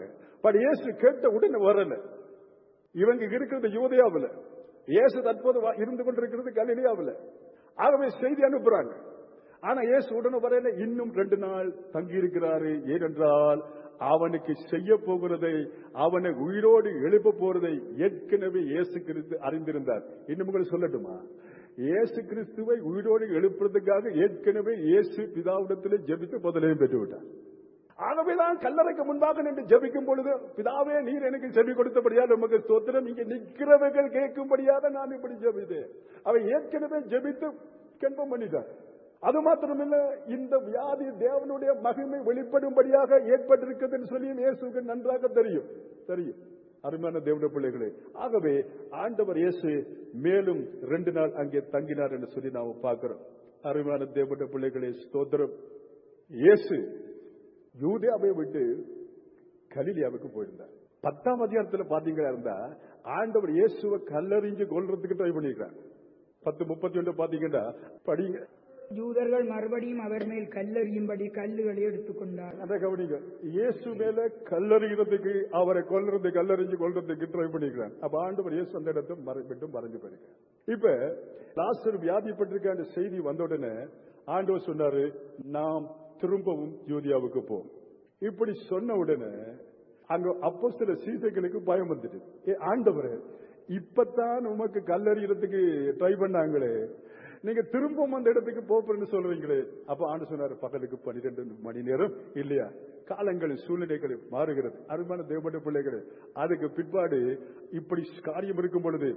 பட் இயேசு கேட்ட உடனே வரல. இவங்க இருக்கிறது யூதேயாவில், இயேசு தற்போது இருந்து கொண்டிருக்கிறது கலிலேயாவில். ஆகவே செய்தி அனுப்புறாங்க. ஆனா இயேசு உடனே வரையில, இன்னும் 2 நாள் தங்கி இருக்கிறாரு. ஏனென்றால் அவனுக்கு செய்ய போகிறதை, அவனை உயிரோடு எழுப்ப போறதை ஏற்கனவே இயேசு கிறிஸ்து அறிந்திருந்தார். இன்னும் உங்களுக்கு சொல்லட்டுமா, இயேசு கிறிஸ்துவை உயிரோடு எழுப்புறதுக்காக ஏற்கனவே இயேசு பிதாவிடத்திலே ஜெபித்து பதிலையும் பெற்றுவிட்டார். ஆகவேதான் கல்லறைக்கு முன்பாக நின்று ஜெபிக்கும் பொழுது, பிதாவே நீர் எனக்கு செவி கொடுத்தபடியால் உமக்கு ஸ்தோத்திரம், இங்கே நிற்கிறவர்கள் கேட்கும்படியாக நான் இப்படி ஜெபித்தேன். அவை ஏற்கனவே ஜெபித்து கன்ஃபார்ம் பண்ணிட்டார். அது மாத்திரமில்ல, இந்த வியாதி தேவனுடைய மகிமை வெளிப்படும்படியாக ஏற்பட்டிருக்கிறது சொல்லி இயேசுக்கு நன்றாக தெரியும். அருமையான தேவனுடைய பிள்ளைகளே, ஆகவே ஆண்டவர் இயேசு மேலும் 2 நாள் அங்கே தங்கினார் என்று சொல்லி நாம் பார்க்கிறோம். அருமையான தேவனுடைய பிள்ளைகளே, ஸ்தோத்திரம். இயேசு யூதேயாவை விட்டு கலிலேயாவுக்கு போயிருந்தார். 10ஆம் அதிகாரத்தில் பாத்தீங்களா இருந்தா, ஆண்டவர் இயேசுவை கல்லறிஞ்சு கொல்றதுக்கு ட்ரை பண்ணிருக்காங்க. 10:31 பாத்தீங்கன்னா படிங்க. யூதர்கள் மறுபடியும் அவர் மேல் கல்லறியும்படி கல்லுகளை எடுத்துக்கொண்டார். அதை கவனிங்க. இயேசு மேல கல்லறிகிறதுக்கு, அவரை கொல்றதுக்கு, கல்லறிஞ்சு கொல்றதுக்கு ட்ரை பண்ணிக்கிறாங்க. அப்ப ஆண்டவர் இயேசு அந்த இடத்தை மறைஞ்சு போயிருக்காங்க. இப்ப லாசரு வியாதிப்பட்டிருக்க செய்தி வந்த உடனே ஆண்டவர் சொன்னாரு, நாம் திரும்பவும் யூதேயாவுக்கு போம். இப்படி சொன்ன உடனே அங்க அப்போஸ்தலர் சீசர்களுக்கு பயம் வந்துட்டு, ஆண்டவர் இப்பதான் உமக்கு கல்லறிகிறதுக்கு ட்ரை பண்ணாங்களே, நீங்க திரும்பவும் அந்த இடத்துக்கு போறேன்னு சொல்றீங்களே. அப்ப ஆண்டு சொன்னாரு, பகலுக்கு 12 மணி நேரம் இல்லையா, காலங்களின் சூழ்நிலைகள் மாறுகிறது. அருமையான தேவனுடைய பிள்ளைகளே, அதுக்கு பிற்பாடு இப்படி காரியம் இருக்கும் பொழுது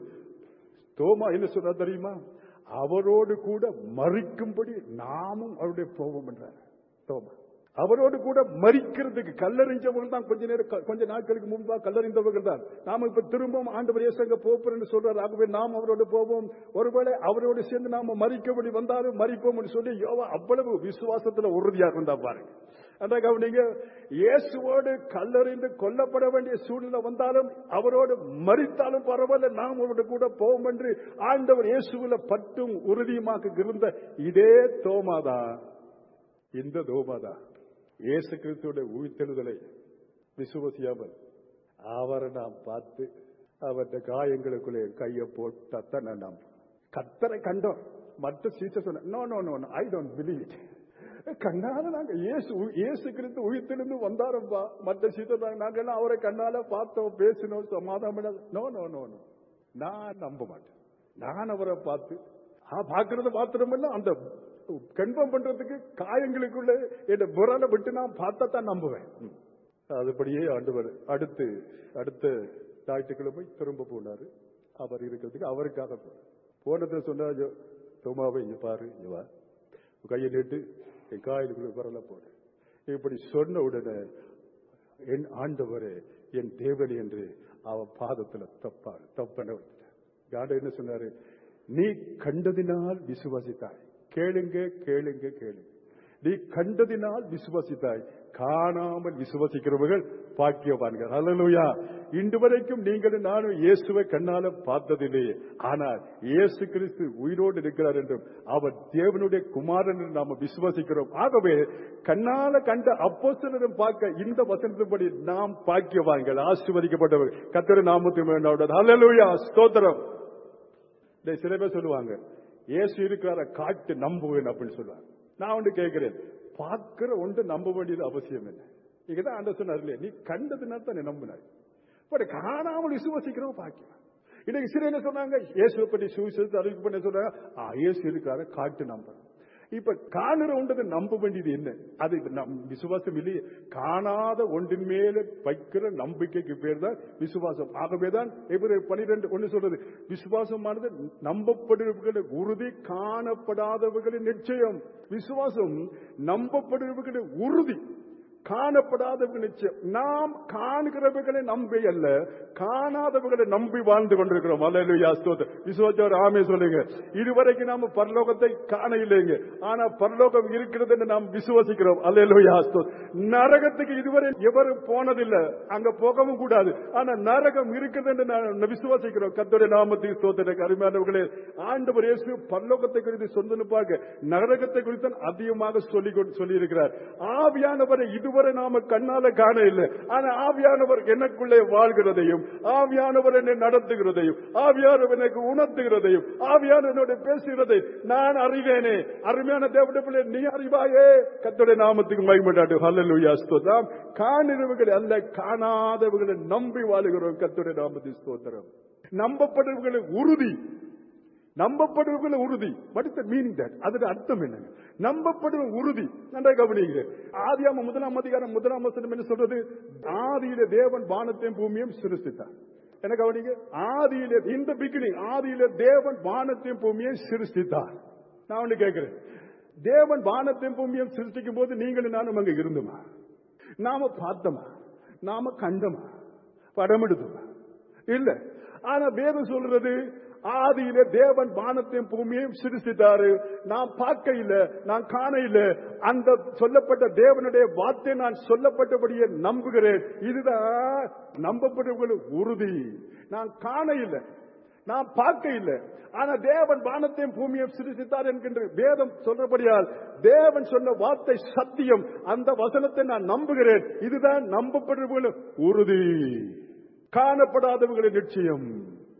தோமா என்ன சொல்றா தெரியுமா, அவரோடு கூட மறிக்கும்படி நாமும் அவருடைய போவோம் என்றார். தோமா அவரோடு கூட மறிக்கிறதுக்கு, கல்லறிஞ்சவர்கள் தான் கொஞ்ச நாட்களுக்கு முன்பா கல்லறிந்தவர்கள் தான். நாம இப்ப திரும்பவும் ஆண்டவர் இயேசு போப்போம் சொல்றாரு. ஆகவே நாம் அவரோடு போவோம், ஒருவேளை அவரோடு சேர்ந்து நாம மறிக்கபடி வந்தாலும் மறிப்போம் சொல்லி யோவா அவ்வளவு விசுவாசத்துல உறுதியாக இருந்தா பாருங்க. அந்த கவனிங்க, இயேசுவோடு கல்லறிந்து கொல்லப்பட வேண்டிய சூழ்நிலை வந்தாலும், அவரோடு மறித்தாலும் பரவாயில்ல, நாம் அவரோடு கூட போவோம் என்று ஆண்டவர் இயேசுவில பட்டும் உறுதியுமாக இருந்த இதே தோமாதான், இந்த தோமாதான் இயேசு கிறிஸ்துவோட உயிர்த்தெழுதலை விசுவாசியாமல் அவரை நாம் பார்த்து அவருடைய காயங்களுக்குள்ளே கையை போட்டத்தான் நாம் கர்த்தரை கண்டோம். மற்ற சீசர் சொன்ன, no no no I don't believe it. கண்ணால நாங்க இயேசு கிறிஸ்து உயிர்த்தெழுந்து வந்தாரப்பா. மற்ற சீசர் நாங்க எல்லாம் அவரை கண்ணால பார்த்தோம், பேசினோம், சமாதானம். நோ நோ நோ நோ, நான் நம்ப மாட்டேன். நான் அவரை பார்த்து பார்க்கறது மாத்திரமில்ல, அந்த கன்ஃபார்ம் பண்றதுக்கு காயங்களுக்குள்ள என் விரலை விட்டு நான் பார்த்தா நம்புவேன். அதுபடியே ஆண்டவர் அடுத்த ஞாயிற்றுக்கிழமை திரும்ப போனாரு. அவர் இருக்கிறதுக்கு அவருக்காக போனதை சொன்னார், தோமாவை இங்க பாரு, இவா கையை நீட்டு என் காயலுக்குள்ள விரல போடு. இப்படி சொன்ன உடனே என் ஆண்டவரே, என் தேவனி என்று அவன் பாதத்துல தப்பன. ஆண்டவர் என்ன சொன்னாரு, நீ கண்டதினால் விசுவாசித்தாய். கேளுங்க கேளுங்க கேளுங்க, நீ கண்டதினால் விசுவாசித்தாய், காணாமல் விசுவாசிக்கிறவர்கள் பாக்கியவான்கள். அல்லேலூயா. இன்று வரைக்கும் நீங்களும் நானும் இயேசுவை கண்ணால பார்த்ததில்லையே, ஆனால் இயேசு கிறிஸ்து உயிரோடு இருக்கிறார் என்றும் அவர் தேவனுடைய குமாரன் என்று நாம விசுவாசிக்கிறோம். ஆகவே கண்ணால கண்ட அப்போஸ்தலரும் பார்க்க இந்த வசனத்தின்படி நாம் பாக்கியவான்கள், ஆசீர்வதிக்கப்பட்டவர்கள். கர்த்தருடைய நாமத்துக்கு வேண்டாம். அல்லேலூயா, ஸ்தோத்திரம். சில பேர் சொல்லுவாங்க, இயேசு இருக்கிறார காட்டு நம்புவேன் அப்படின்னு சொல்லுவாங்க. நான் ஒன்று கேட்கிறேன், பார்க்கிற ஒன்று நம்ப வேண்டியது அவசியம் என்ன? இங்கதான் ஆண்டவர் சொன்னார் இல்லையா, நீ கண்டதுனால தான் நீ நம்பினாய். பட் காணாமல் விசுவாசிக்கிறோம் பாக்கியம். இன்னைக்கு சில என்ன சொன்னாங்க, இயேசுவை பற்றி சுவிசேஷத்தை அறிவிப்பு பண்ண சொல்றாங்க, இயேசு இருக்கிறார காட்டு நம்புறேன். இப்ப காணுற ஒன்றை நம்ப வேண்டியது என்ன? அது விசுவாசம் இல்லையே. காணாத ஒன்றின் மேல வைக்கிற நம்பிக்கைக்கு பேர் தான் விசுவாசம். ஆகவேதான் 12:1 சொல்றது, விசுவாசமானது நம்பப்படுபவர்களின் உறுதி, காணப்படாதவர்களின் நிச்சயம். விசுவாசம் நம்பப்படுபவர்களின் உறுதி, காணப்படாதவர்கள் நிச்சயம். நாம் காணுகிறவர்களை நம்பி அல்ல, காணாதவர்களை நம்பி வாழ்ந்து கொண்டிருக்கிறோம். அல்லேலூயா, ஸ்தோத்திரம். விசுவாசம் ஆமே சொல்லுங்க. இதுவரைக்கும் நாம பரலோகத்தை காண இல்லைங்க, ஆனா பரலோகம் இருக்கிறது என்று நாம் விசுவாசிக்கிறோம். அல்லேலூயா, ஸ்தோத்திரம். நரகத்துக்கு இதுவரை எவரும் போனதில்லை, அங்க போகவும் கூடாது, ஆனா நரகம் இருக்கிறது என்று நான் விசுவாசிக்கிறோம். கர்த்தருடைய நாமத்துக்கு ஸ்தோத்திரம். அருமையானவர்களே, ஆண்டவர் இயேசு பரலோகத்தை குறித்து சொந்தன்னு பார்க்க நரகத்தை குறித்து அதிகமாக சொல்லி இருக்கிறார். ஆவியானவரை இது இதுவரை நாம கண்ணால காண இல்லை. ஆனா ஆவியானவர் எனக்குள்ளே வாழ்கிறதையும், ஆவியானவர் என்னை நடத்துகிறதையும், ஆவியானவர் எனக்கு உணர்த்துகிறதையும், ஆவியானவரோட பேசுகிறதையும் நான் அறிவேனே. அருமையான தேவனுடைய பிள்ளை, நீ அறிவாயே. கர்த்தருடைய நாமத்துக்கு மகிமையுண்டாகட்டும். ஹல்லேலூயா, ஸ்தோத்திரம். காணுகிறவர்களை அல்ல, காணாதவர்களை நம்பி வாழுகிறோம். கர்த்தருடைய நாமத்துக்கு ஸ்தோத்திரம். நம்பப்படுவர்களை உறுதி, நம்பப்படுவர்களை உறுதி. What is the meaning that? அதோட அர்த்தம் என்ன? நம்பப்படுவ உறுதி. நன்றாக கவனிங்க. ஆதியாகமம் 1 அதிகாரம் 1 வசனம் என்ன சொல்றது? ஆதியிலே தேவன் வானத்தையும் பூமியையும் சிருஷ்டித்தார். என்ன கவனிங்க? ஆதியிலே, in the beginning, ஆதியிலே தேவன் வானத்தையும் பூமியையும் சிருஷ்டித்தார். நான் ஒன்று கேட்கிறேன், தேவன் வானத்தையும் பூமியையும் சிருஷ்டிக்கும் போது நீங்களும் நானும் அங்க இருந்தோமா? நாம பார்த்தோமா? நாம கண்டோமா? படம் எடுத்தோமா? இல்ல. ஆனா வேதம் சொல்றது, ஆதியிலே தேவன் வானத்தையும் பூமியையும் சிருஷ்டித்தாரு. நான் பார்க்க இல்ல, நான் காண இல்ல. அந்த சொல்லப்பட்ட தேவனுடைய வார்த்தை நான் சொல்லப்பட்டபடியே நம்புகிறேன். இதுதான் நம்பப்படுவர்கள் உறுதி. நான் காண இல்லை, நான் பார்க்க இல்லை. ஆனா தேவன் வானத்தையும் பூமியையும் சிருஷ்டித்தார் என்கின்ற வேதம் சொல்றபடியால் தேவன் சொன்ன வார்த்தை சத்தியம். அந்த வசனத்தை நான் நம்புகிறேன். இதுதான் நம்பப்படுவர்கள் உறுதி, காணப்படாதவர்களின் நிச்சயம்.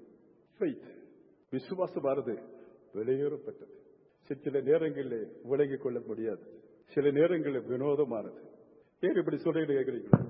விசுவாசம் வருது, வெளியேறப்பட்டது. சில நேரங்களில் விலகிக் கொள்ள முடியாது, சில நேரங்களில் வினோதமானது. ஏன் இப்படி சொல்லிட்டு கேட்கிறீங்க?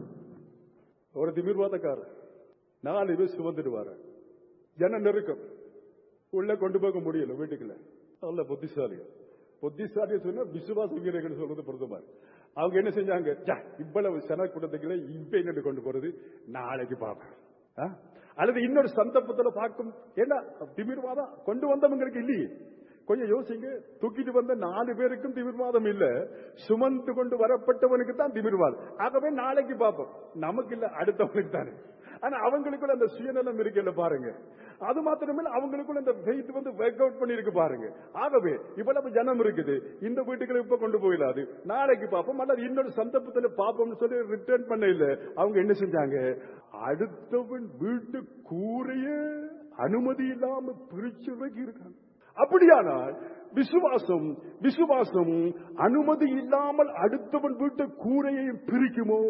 ஒரு திமிர்வாதக்காரர் 4 பேர் சுமந்துடுவார, ஜன நெருக்கம், உள்ள கொண்டு போக முடியல வீட்டுக்குள்ள. நல்ல புத்திசாலி, புத்திசாலியை சொன்னா விசுவாச வீரர்கள் சொல்றது பொருத்தமா. அவங்க என்ன செஞ்சாங்க? இவ்வளவு சன கூட்டத்துக்குள்ள இப்ப என்ன கொண்டு போறது, நாளைக்கு பார்ப்பேன். அல்லது இன்னொரு சந்தர்ப்பத்தில் பார்க்கும். ஏன்னா திமிர்வாதம் கொண்டு வந்தவங்களுக்கு இல்லையே. கொஞ்சம் யோசிங்க. தூக்கிட்டு வந்த 4 பேருக்கும் திமிர்வாதம் இல்ல, சுமந்து கொண்டு வரப்பட்டவனுக்கு தான் திமிர்வாதம். ஆகவே நாளைக்கு பார்ப்போம், நமக்கு இல்ல, அடுத்தவனுக்கு தானே. ஆனா அவங்களுக்குள்ள அந்த சுயநலம் இருக்குல்ல பாருங்க. அது மாத்திரமே அவங்களுக்குள்ள இந்த ஃபெய்த் வந்து ஒர்க் அவுட் பண்ணிருக்கு பாருங்க. ஆகவே இவ்வளவு ஜனம் இருக்குது, இந்த வீட்டுக்கு இப்ப கொண்டு போயிடாது, நாளைக்கு பார்ப்போம் அல்லது இன்னொரு சந்தர்ப்பத்தில் பார்ப்போம்னு சொல்லி ரிட்டர்ன் பண்ண இல்ல. அவங்க என்ன செஞ்சாங்க? அடுத்தவன் வீட்டு கூரைய அனுமதி இல்லாம பிரிச்சு இருக்காங்க. அப்படியானால் விசுவாசம், விசுவாசம் அனுமதி இல்லாமல் அடுத்தவன் வீட்டு கூரையையும் பிரிக்குமோ?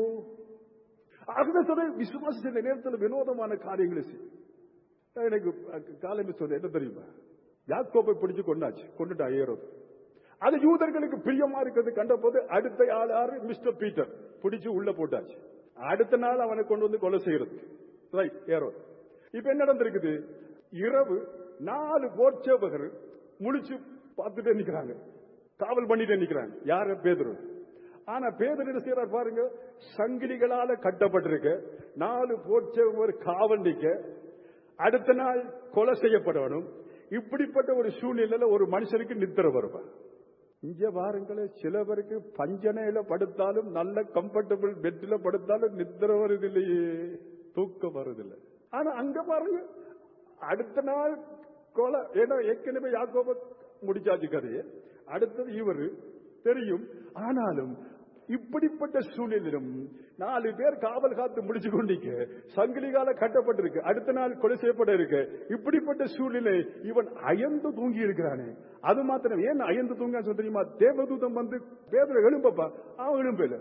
அதுதான் சொல்ற, விசுவாசம் சில நேரத்தில் வினோதமான காரியங்களை செய்யும். எனக்கு காலையில் சொல்ல என்ன தெரியுமா? யாக்கோபை பிடிச்சு கொண்டுட்டா ஏரோது. அது யூதர்களுக்கு பிரியமா இருக்கிறது கண்ட போது அடுத்த ஆள் மிஸ்டர் பீட்டர் பிடிச்சு உள்ள போட்டாச்சு. அடுத்த நாள் அவனை கொண்டு வந்து கொலை செய்யறது ஏரோது. இப்ப என்ன நடந்திருக்குது? இரவு 4 போர்ச்சேவகர் முழிச்சு பார்த்துட்டே நிக்கிறாங்க, காவல் பண்ணிட்டே நிக்கிறாங்க. யார? பேதுரு. ஆனா பேதுரு என்ன செய்யறார் பாருங்க, சங்கிலிகளால கட்டப்பட்டிருக்க 4 போர்ச்சேவகர் காவல் நிக்க, அடுத்த நாள் கொலை செய்யப்படணும். இப்படிப்பட்ட ஒரு சூழ்நிலையில ஒரு மனுஷனுக்கு நித்திரை வருவா. இங்க பாருங்களேன், சில பேருக்கு பஞ்சனையில படுத்தாலும், நல்ல கம்ஃபர்டபிள் பெட்ல படுத்தாலும் நித்திரை வருதில்லையே, தூக்கம் வருதில்லை. ஆனா அங்க பாருங்க, அடுத்த நாள் கொலை. ஏன்னா ஏற்கனவே யாக்கோப முடிச்சாச்சு கதையை, அடுத்தது இவரு தெரியும். ஆனாலும் இப்படிப்பட்ட சூழ்நிலையிலும் 4 பேர் காவல் காத்து முடிச்சு கொண்டிருக்க, சங்கிலிகால கட்டப்பட்டிருக்கு, அடுத்த நாள் கொலை செய்யப்பட இருக்கு. இப்படிப்பட்ட சூழ்நிலை இவன் அயர்ந்து தூங்கி இருக்கிறானே. அது மாத்திரம் ஏன் அயர்ந்து தூங்க சொல்ல தெரியுமா? தேவதூதம் வந்து பேதுரு எழும்பப்பா, அவன் எழும்பல.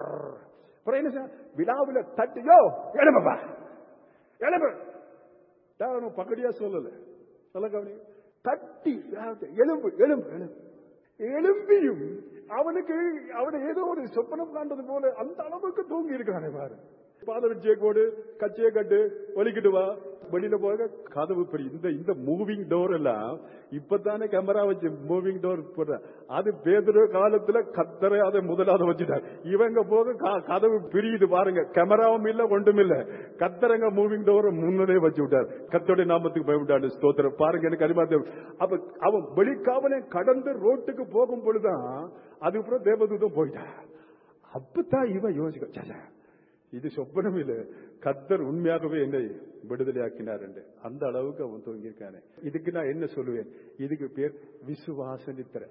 விழாவில தட்டியோ எழும்பப்பா, எழும்பு. பக்கடியா சொல்லல, சொல்ல கவனி. தட்டி எலும்பு எலும்பு எலும்பு எலும்பியும் அவனை ஏதோ ஒரு சொப்பனம் காண்றது போல அந்த அளவுக்கு தூங்கி இருக்கிறானே பாரு. பாதவிச்சிய கோடு, கச்சிய கட்டு, ஒலிக்கிட்டு வா, வெளியில போக கதவு பெரிய. இந்த மூவிங் டோர் எல்லாம் இப்பதானே கேமரா வச்சு மூவிங் டோர் போடுற. அது பேதுரு காலத்துல கத்தரை அதை முதலாவது வச்சுட்டார். இவங்க போக கதவு பிரியுது பாருங்க, கேமராவும் இல்ல ஒன்றும் இல்ல, கத்தரங்க மூவிங் டோர் முன்னரே வச்சு விட்டார். கத்தோடைய நாமத்துக்கு பயப்பட்டாரு. ஸ்தோத்திரம். பாருங்க, எனக்கு அறிமாத்த. அப்ப அவன் வெளிக்காவலை கடந்து ரோட்டுக்கு போகும் பொழுதுதான் அதுக்கப்புறம் தேவதூதம் போயிட்டான். அப்பதான் இவன் யோசிக்க, இது சொப்பனம் இல்ல, கர்த்தர் உண்மையாகவே என்னை விடுதலையாக்கினார் என்று. அந்த அளவுக்கு அவன் தூங்கியிருக்கானே. இதுக்கு நான் என்ன சொல்லுவேன்? இதுக்கு பேர் விசுவாச நித்திரை.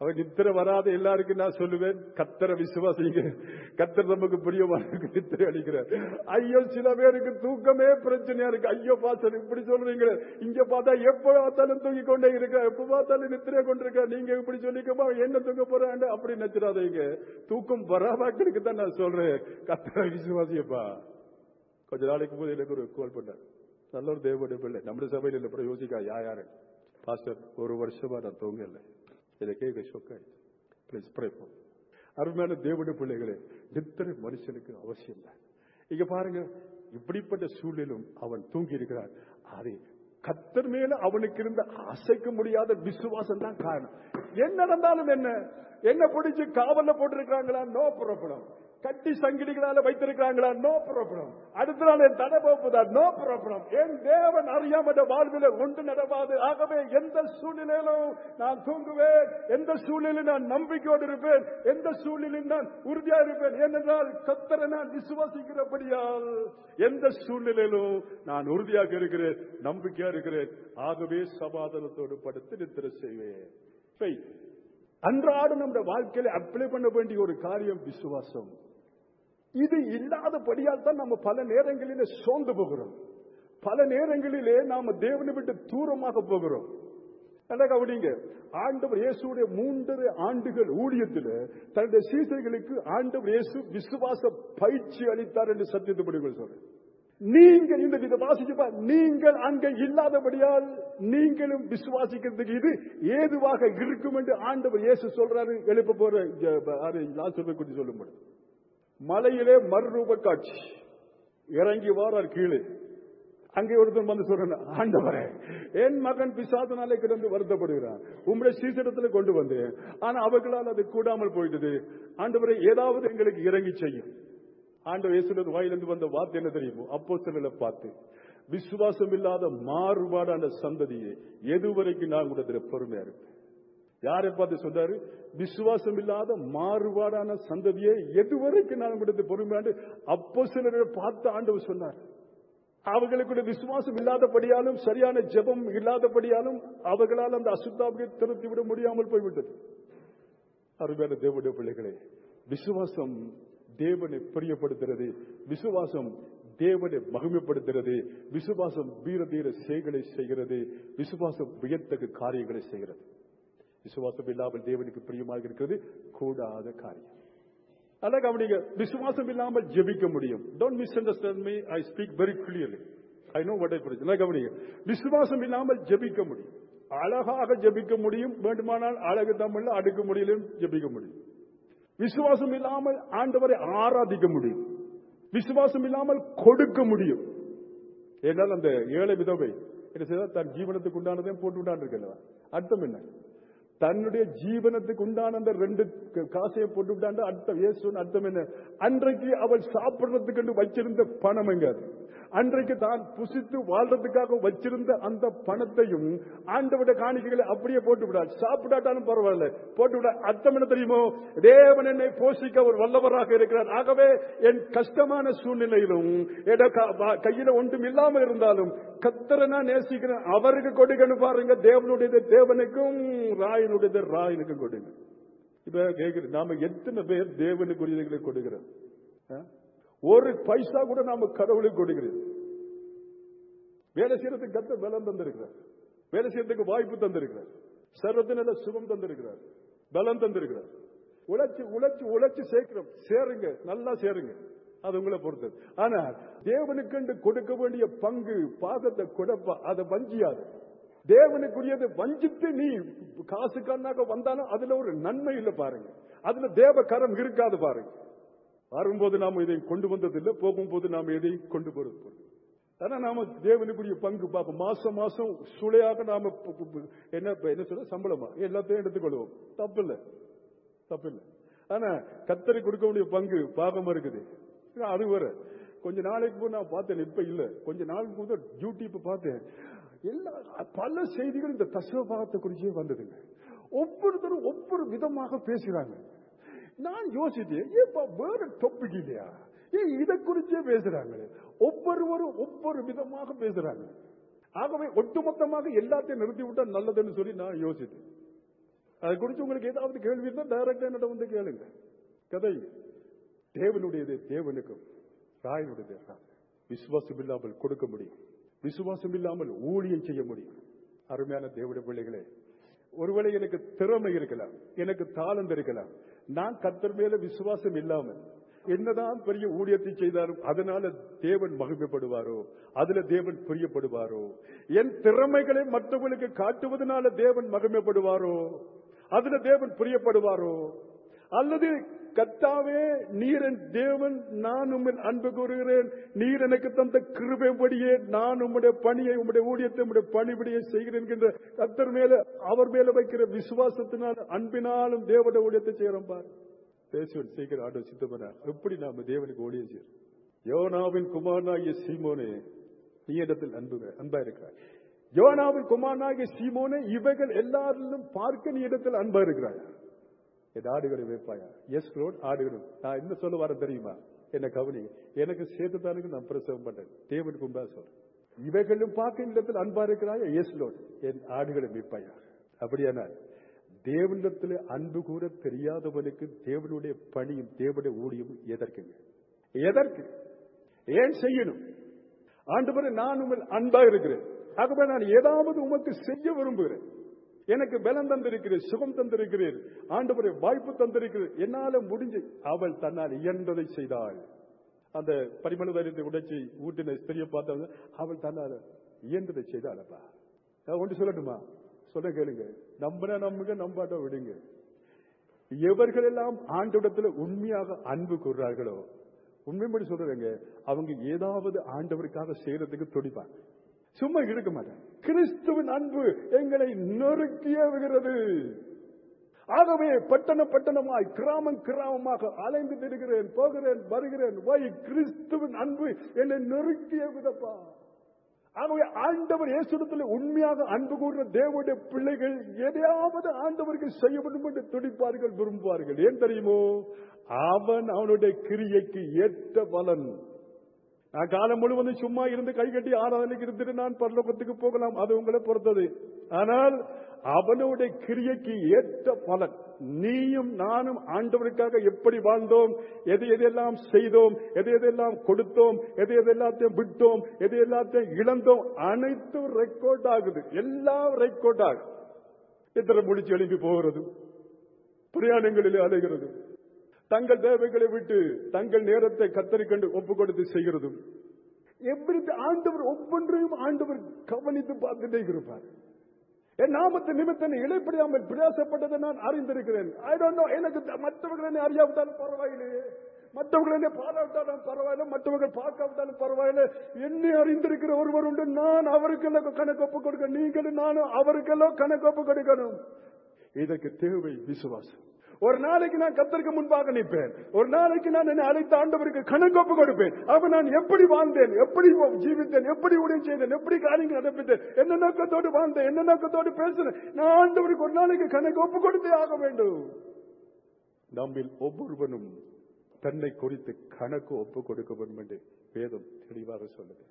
அவன் நித்திரை வராத எல்லாருக்கும் நான் சொல்லுவேன், கர்த்தரை விசுவாசிங்க, கர்த்தர் நமக்கு பிரியமானவருக்கு நித்திரை அளிக்கிறார். ஐயோ, சில பேருக்கு தூக்கமே பிரச்சனையா இருக்கு. ஐயோ பாஸ்டர் இப்படி சொல்றீங்களே, இங்க பார்த்தா எப்ப பார்த்தாலும் தூங்கி கொண்டே இருக்க, எப்ப பார்த்தாலும் நித்திரையை கொண்டிருக்க, நீங்க இப்படி சொல்லிக்கமா என்ன தூங்க போறாங்க அப்படி நினைச்சிடாதீங்க. தூக்கம் வராதாக்களுக்கு தான் நான் சொல்றேன், கர்த்தரை விசுவாசியப்பா. கொஞ்ச நாளைக்கு போது எனக்கு ஒரு கால் பண்ணார், நல்ல ஒரு தேவனுடைய பிள்ளை, நம்முடைய சபையில் இல்லை, அப்புறம் யோசிக்கா யாரு பாஸ்டர், ஒரு வருஷமா நான் தூங்கல, இதை கேட்க சொக்காயிடுச்சு. Please pray for. அருமையான தேவனுடைய பிள்ளைகளே, நித்திரை மனுஷனுக்கு அவசியம் இல்லை. இங்க பாருங்க, இப்படிப்பட்ட சூழலும் அவன் தூங்கி இருக்கிறான். அது கர்த்தர் மேல அவனுக்கு இருந்த அசைக்க முடியாத விசுவாசம் தான் காரணம். என்ன நடந்தாலும் என்ன பிடிச்சு காவல்ல போட்டிருக்காங்களா, நோ ப்ராப்ளம். கட்டி சங்கிலிகளால வைத்திருக்கிறாங்களா, நோ ப்ராப்ளம். அடுத்த நாள் என் தடை போகுதா, நோ ப்ராப்ளம். என் தேவன் அறியாம வாழ்வில் ஒன்று நடவாது. ஆகவே எந்த சூழ்நிலையிலும் நான் தூங்குவேன், எந்த சூழ்நிலையில் நான் நம்பிக்கையோடு இருப்பேன், எந்த சூழ்நிலையில் நான் உறுதியா இருப்பேன். ஏனென்றால் கர்த்தரை நான் விசுவாசிக்கிறபடியால் எந்த சூழ்நிலையிலும் நான் உறுதியாக இருக்கிறேன், நம்பிக்கையா இருக்கிறேன். ஆகவே சமாதானத்தோடு படுத்து நித்திரை செய்வேன். அன்றாடம் நம்முடைய வாழ்க்கையில அப்ளை பண்ண வேண்டிய ஒரு காரியம் விசுவாசம். இது இல்லாதபடியால் தான் நம்ம பல நேரங்களிலே சோர்ந்து போகிறோம். பல நேரங்களிலே நாம தேவனை விட்டு தூரமாக போகிறோம். அப்படிங்க ஆண்டவர் இயேசுடைய 3 ஆண்டுகள் ஊழியத்தில் தன்னுடைய சீசர்களுக்கு ஆண்டவர் இயேசு விசுவாச பயிற்சி அளித்தார் என்று சத்தியத்துப்படி சொல்றேன். நீங்கள் இந்த வித வாசிப்பா, நீங்கள் அங்கே இல்லாதபடியால் நீங்களும் விசுவாசிக்கிறதுக்கு இது ஏதுவாக இருக்கும் என்று ஆண்டவர் இயேசு சொல்றாரு. எழுப்ப போற குறித்து சொல்லும்போது மலையிலே மறுரூப காட்சி, இறங்கி வாரார் கீழே. அங்கே ஒருத்தன் வந்து சொல்ற, ஆண்டவரே என் மகன் பிசாசினாலே கிடந்து வருத்தப்படுகிறான், உங்களுடைய சீசனத்தில் கொண்டு வந்தேன், ஆனா அவர்களால் அது கூடாமல் போயிட்டது. ஆண்டவரே ஏதாவது எங்களுக்கு இறங்கி செய்யும். ஆண்டவர் இயேசுவின் வாயிலிருந்து வந்த வார்த்தை என்ன தெரியுமோ, அப்போஸ்தலர்களை பார்த்து, விசுவாசம் இல்லாத மாறுபாடான சந்ததியை எதுவரைக்கும் நான் கூட பொறுமையா இருப்பேன். யாரை பார்த்து சொன்னாரு? விசுவாசம் இல்லாத மாறுபாடான சந்ததியை எதுவரைக்கும் நான் கூட பொறுமையாண்டு அப்போஸ்தலர்களை பார்த்து ஆண்டவர் சொன்னார். அவர்களுக்கு விசுவாசம் இல்லாதபடியாலும் சரியான ஜெபம் இல்லாதபடியாலும் அவர்களால் அந்த அசுத்தாவியை திருத்தி விட முடியாமல் போய்விட்டது. அருமையான தேவனுடைய பிள்ளைகளே, விசுவாசம் தேவனை பிரியப்படுத்துகிறது, விசுவாசம் தேவனை மகிமைப்படுத்துகிறது, விசுவாசம் வீர தீர செயல்களை செய்கிறது, விசுவாசம் வியத்தகு காரியங்களை செய்கிறது. விசுவாசம் இல்லாமல் தேவனுக்கு பிரியமாக இருக்கிறது கூடாத காரியம். அதான் கவனிங்க, விசுவாசம் இல்லாமல் ஜெபிக்க முடியும். Don't misunderstand me, I speak very clearly. I know what I preach. கவனிங்க, விசுவாசம் இல்லாமல் ஜெபிக்க முடியும், அழகாக ஜெபிக்க முடியும், வேண்டுமானால் அழகு தமிழ்ல அடுக்க முடியலும் ஜெபிக்க முடியும். விசுவாசம் இல்லாமல் ஆண்டவரை ஆராதிக்க முடியும், விசுவாசம் இல்லாமல் கொடுக்க முடியும். ஏனால் அந்த ஏழை விதவை என்ன செய்தால், தன் ஜீவனத்துக்கு உண்டானதையும் போட்டு விட்டான் இருக்கல. அர்த்தம் என்ன? தன்னுடைய ஜீவனத்துக்கு உண்டான அந்த 2 காசையை போட்டு விட்டான் அர்த்தம். இயேசுவின் அர்த்தம் என்ன? அன்றைக்கு அவள் சாப்பிடுறதுக்கு வச்சிருந்த பணம் எங்க? அன்றைக்கு தான் புசித்து வாழ்றதுக்காக வச்சிருந்த அந்த பணத்தையும் ஆண்டவருடைய காணிக்கைகளை அப்படியே போட்டு விடாது. சாப்பிடாட்டாலும் பரவாயில்ல, போட்டு விட. அர்த்தம் என்ன தெரியுமோ? தேவன் என்னை போஷிக்க ஒரு வல்லவராக இருக்கிறார். ஆகவே என் கஷ்டமான சூழ்நிலையிலும் கையில ஒன்றும் இல்லாமல் இருந்தாலும் கர்த்தரை நான் நேசிக்கிறேன், அவருக்கு கொடுக்கணும். பாருங்க, தேவனுடைய தேவனுக்கும் ராயனுடைய ராயனுக்கும் கொடுங்க. இப்ப கேட்கிறேன், நாம எத்தனை பேர் தேவனுக்குரியதை கொடுக்கிறோம்? ஒரு பைசா கூட நாம கடவுளுக்கு கொடுக்கிறோம். வேலை செய்யறதுக்கு கத்த பலம் தந்திருக்கிறார், வேலை செய்யறதுக்கு வாய்ப்பு தந்திருக்கிறார், சர்வத்தின சுகம் தந்திருக்கிறார், பலம் தந்திருக்கிறார். உழைச்சு உழைச்சு உழைச்சு சேர்க்கிறோம். சேருங்க, நல்லா சேருங்க, அது உங்களை பொறுத்தது. ஆனா தேவனுக்கு கொடுக்க வேண்டிய பங்கு பாகத்தை கொடுப்பா, அதை வஞ்சியாது. தேவனுக்குரியது வஞ்சித்து நீ காசு கண்ணாக வந்தாலும் அதுல ஒரு நன்மை இல்லை பாருங்க, அதுல தேவ கரம் இருக்காது பாருங்க. வரும்போது நாம இதை கொண்டு வந்ததில்லை, போகும்போது நாம எதை கொண்டு போறது. ஆனா நாம தேவனுக்குரிய பங்கு பார்ப்போம். மாசம் மாசம் சுளையாக நாம என்ன சொல்ல சம்பளமா எல்லாத்தையும் எடுத்துக்கொள்வோம். தப்பில்லை, தப்பில்லை. ஆனா கர்த்தருக்கு கொடுக்க வேண்டிய பங்கு பாகமா இருக்குது. அது வர கொஞ்ச நாளைக்கு நான் பார்த்தேன், இப்ப இல்ல, கொஞ்ச நாளுக்கு முதல் யூடியூப் பார்த்தேன். எல்லா பல செய்திகள் இந்த தசமபாகத்தை குறிச்சே வந்ததுங்க. ஒவ்வொருத்தரும் ஒவ்வொரு விதமாக பேசுறாங்க. நான் யோசித்தேன், வேற டாபிக் இல்லையா, இதை குறிச்சே பேசுறாங்க. ஒவ்வொருவரும் ஒவ்வொரு விதமாக பேசுறாங்க. ஆகவே ஒட்டுமொத்தமாக எல்லாத்தையும் நிறுத்தி விட்டா நல்லதுன்னு சொல்லி நான் யோசித்தேன். அதை குறித்து உங்களுக்கு ஏதாவது கேள்வி இருந்தால் டைரக்டா என்னிடம் வந்து கேளுங்க. கதை தேவனுடையது, தேவனுக்கும் ராயனுடையது. விசுவாசம் இல்லாமல் கொடுக்க முடியும், விசுவாசம் இல்லாமல் ஊழியம் செய்ய முடியும். அருமையான தேவனுடைய பிள்ளைகளே, ஒருவேளை எனக்கு திறமை இருக்கலாம், எனக்கு தாளந்து இருக்கலாம், நான் கர்த்தர் மேல விசுவாசம் இல்லாமல் என்னதான் பெரிய ஊழியத்தை செய்தாலும் அதனால தேவன் மகிமைப்படுவாரோ, அதுல தேவன் பிரியப்படுவாரோ? என் திறமைகளை மற்றவர்களுக்கு காட்டுவதனால தேவன் மகிமைப்படுவாரோ, அதுல தேவன் பிரியப்படுவாரோ? அல்லது கர்த்தாவே நீர் என் தேவன், நான் உம்மில் அன்பு கூறுகிறேன், நீர் எனக்கு தந்த கிருபைப்படியே நான் உம்முடைய பணியை, உம்முடைய ஊழியத்தை, உம்முடைய பணிபடியை செய்கிறேன் என்கின்ற கர்த்தர் மேல, அவர் மேல வைக்கிற விசுவாசத்தினால், அன்பினாலும் தேவனுடைய ஊழியத்தை செய்யறோம். பாரு, பேசுவன் சீக்கிரம் ஆண்டு சித்தமனா எப்படி நாம தேவனுக்கு ஊழியம் செய்யறோம். யோனாவின் குமாரனாகிய சீமோனே, நீ இடத்தில் அன்பா இருக்கிறாய். யோனாவின் குமாரனாகிய சீமோனே, இவைகள் எல்லாரிலும் பார்க்க நீ இடத்தில் அன்பா இருக்கிறாய். என் ஆடுகளை வைப்பாயா? எஸ் லோட், ஆடுகளும். நான் என்ன சொல்ல வர தெரியுமா? என்ன கவனி, எனக்கு சேர்த்துதானுக்கு நான் பிரசவம் பண்றேன். தேவனுக்கு உண்டா சொல்றேன். இவைகளும் பார்க்க இடத்தில் அன்பா இருக்கிறாயா? எஸ் லோட், என் ஆடுகளை வைப்பாயா? அப்படியானா தேவனிடத்தில் அன்பு கூற தெரியாதவனுக்கு தேவனுடைய பணியும் தேவனுடைய ஊழியமும் எதற்குங்க? எதற்கு? ஏன் செய்யணும்? ஆண்டவரே, நான் உங்கள் அன்பா இருக்கிறேன், ஆகவே நான் ஏதாவது உமக்கு செய்ய விரும்புகிறேன். எனக்கு பலம் தந்திருக்கிறேன், சுகம் தந்திருக்கிறேன், ஆண்டவரே வாய்ப்பு தந்திருக்கிறேன், என்னால முடிஞ்சு. அவள் தன்னால் இயன்றதை செய்தாள். அந்த பரிமள தைரியத்தை உடைச்சி ஊட்டின ஸ்திரியை பார்த்த அவள் தன்னால் இயன்றதை செய்தாளப்பா. ஒன்று சொல்லட்டுமா? சொல்ல கேளுங்க. நம்பினா நம்புங்க, நம்பாட்ட விடுங்க. எவர்கள் எல்லாம் ஆண்டவரிடத்துல உண்மையாக அன்பு கூறுறார்களோ, உண்மைப்படி சொல்றேங்க, அவங்க ஏதாவது ஆண்டவருக்காக செய்யறதுக்கு துடிப்பாங்க, சும்மா இருக்க மாட்டாங்க. கிறிஸ்துவின் அன்பு எங்களை நொறுக்கியவுகிறது. ஆகவே பட்டணமாய் கிராமம் கிராமமாக அலைந்து திரிகிறேன், போகிறேன், வருகிறேன். கிறிஸ்துவின் அன்பு என்னை நொறுக்கியவுதப்பா. ஆகவே ஆண்டவர் இயேசுவிடத்தில் உண்மையாக அன்பு கூறுற தேவனுடைய பிள்ளைகள் எதையாவது ஆண்டவருக்கு செய்ய வேண்டும் என்று துடிப்பார்கள், விரும்புவார்கள். ஏன் தெரியுமோ? அவனுடைய கிரியைக்கு ஏற்ற பலன். நான் காலம் முழுவதும் சும்மா இருந்து கை கட்டி ஆராதனைக்கு இருந்துட்டு நான் பரலோகத்துக்கு போகலாம், அது உங்களை பொறுத்தது. ஆனால் அவனுடைய கிரியைக்கு ஏற்ற பலன். நீயும் நானும் ஆண்டவருக்காக எப்படி வாழ்ந்தோம், எது எதெல்லாம் செய்தோம், எது எதெல்லாம் கொடுத்தோம், எது எதெல்லாத்தையும் விட்டோம், எது எல்லாத்தையும் இழந்தோம், அனைத்தும் ரெக்கார்ட் ஆகுது. எல்லாம் ரெக்கார்ட் ஆகுது. எத்தனை முடிச்சு எழுப்பி போகிறது, பிரயாணங்களில் அலைகிறது, தங்கள் தேவைகளை விட்டு தங்கள் நேரத்தை கத்தரிக்கண்டு ஒப்பு கொடுத்து செய்கிறதும், எப்படி ஆண்டவர் ஒவ்வொன்றையும் ஆண்டவர் கவனித்து பார்த்துட்டே இருப்பார். என் நாமத்தை நிமித்தம் இழைப்படியாமல் பிரயாசப்பட்டதை நான் அறிந்திருக்கிறேன். ஐ டோன்ட் நோ, எனக்கு மற்றவர்கள் அறியாவிட்டாலும் பரவாயில்லையே, மற்றவர்கள் பாராவிட்டாலும் பரவாயில்லை, மற்றவர்கள் பார்க்காவிட்டாலும் பரவாயில்லை, என்னை அறிந்திருக்கிற ஒருவர் உண்டு. நான் அவருக்கெல்லாம் கணக்கு ஒப்பு கொடுக்க, நீங்களும் நானும் அவருக்கெல்லாம் கணக்கு ஒப்பு கொடுக்கணும். இதற்கு தேவை விசுவாசம். ஒரு நாளைக்கு நான் கர்த்தருக்கு முன்பாக நிற்பேன், ஒரு நாளைக்கு நான் என்னை அழைத்த ஆண்டவருக்கு கணக்கொப்பு கொடுப்பேன். அப்ப நான் எப்படி வாழ்ந்தேன், எப்படி ஜீவித்தேன், எப்படி ஊழியம் செய்தேன், எப்படி காரியங்கள் நடப்பித்தேன், என்ன நோக்கத்தோடு வாழ்ந்தேன், என்ன நோக்கத்தோடு பேசினேன், நான் ஆண்டவருக்கு ஒரு நாளைக்கு கணக்கொப்பு கொடுத்தே ஆக வேண்டும். நம்மில் ஒவ்வொருவனும் தன்னை குறித்து கணக்கு ஒப்பு கொடுக்க வேண்டும் என்று வேதம் தெளிவாக சொல்லுது.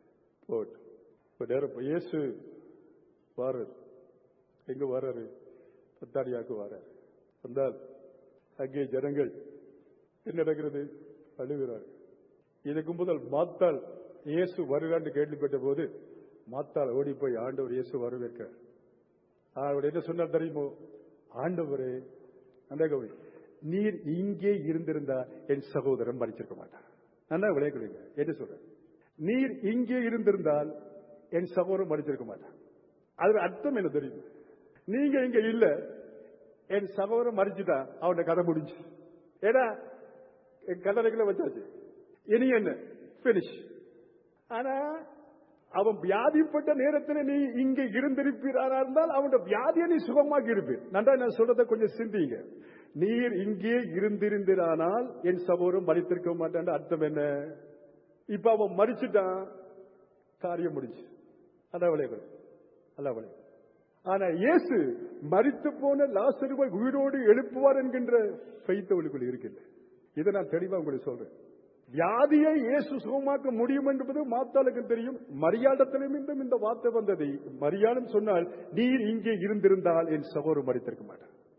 இயேசு வாராரு, எங்க வர்றாரு? பத்தாரியாக்கு வர்றாரு. வந்தால் அங்கே ஜனங்கள் என்ன நடக்கிறது? அழுகிறார். இதுக்கு முதல் மாத்தாள் இயேசு வருகிறான்னு கேள்விப்பட்ட போது மாத்தாள் ஓடி போய் ஆண்டவர் இயேசு வரவேற்க அவர் என்ன சொன்னார் தெரியுமோ? ஆண்டவரே, அந்த கவி, நீர் இங்கே இருந்திருந்தா என் சகோதரன் மறிச்சிருக்க மாட்டார். நல்லா விளையாடுங்க. என்ன சொல்ற? நீர் இங்கே இருந்திருந்தால் என் சகோதரன் மறிச்சிருக்க மாட்டார். அது அர்த்தம் என்ன தெரியும்? நீங்க இங்க இல்ல, என் சகோதரன் மறிச்சுட்டா அவனோட கதை முடிஞ்சு. ஏன்னா கல்லறைகளை வச்சாச்சு, இனி என்ன பினிஷ். ஆனா அவன் வியாதிப்பட்ட நேரத்தில் நீ இங்க இருந்திருப்பீரா இருந்தால் அவனோட வியாதியை நீ சுகமாக்கி இருப்பீர். நன்றா நான் சொல்றதை கொஞ்சம் சிந்திங்க. நீர் இங்கே இருந்திருந்தானால் என் சகோதரன் மறித்திருக்க மாட்டான் அர்த்தம் என்ன? இப்ப அவன் மறிச்சுட்டான், காரியம் முடிஞ்சு. அதான் விளையாடு, அதான் விளையாடு. ஆனா இயேசு மரித்து போன லாசருவை உயிரோடு எழுப்புவார் என்கின்ற பெய்தவளுக்குள் இருக்கின்ற. இதை நான் தெளிவா உங்களுக்கு சொல்றேன். வியாதியை இயேசு சுகமாக்க முடியும் என்பது மாத்தாளுக்கு தெரியும். மரியாதத்திலும் இந்த வார்த்தை வந்ததை மரியாதை சொன்னால், நீர் இங்கே இருந்திருந்தால் என் சகோதரன் மரித்திருக்க மாட்டார்.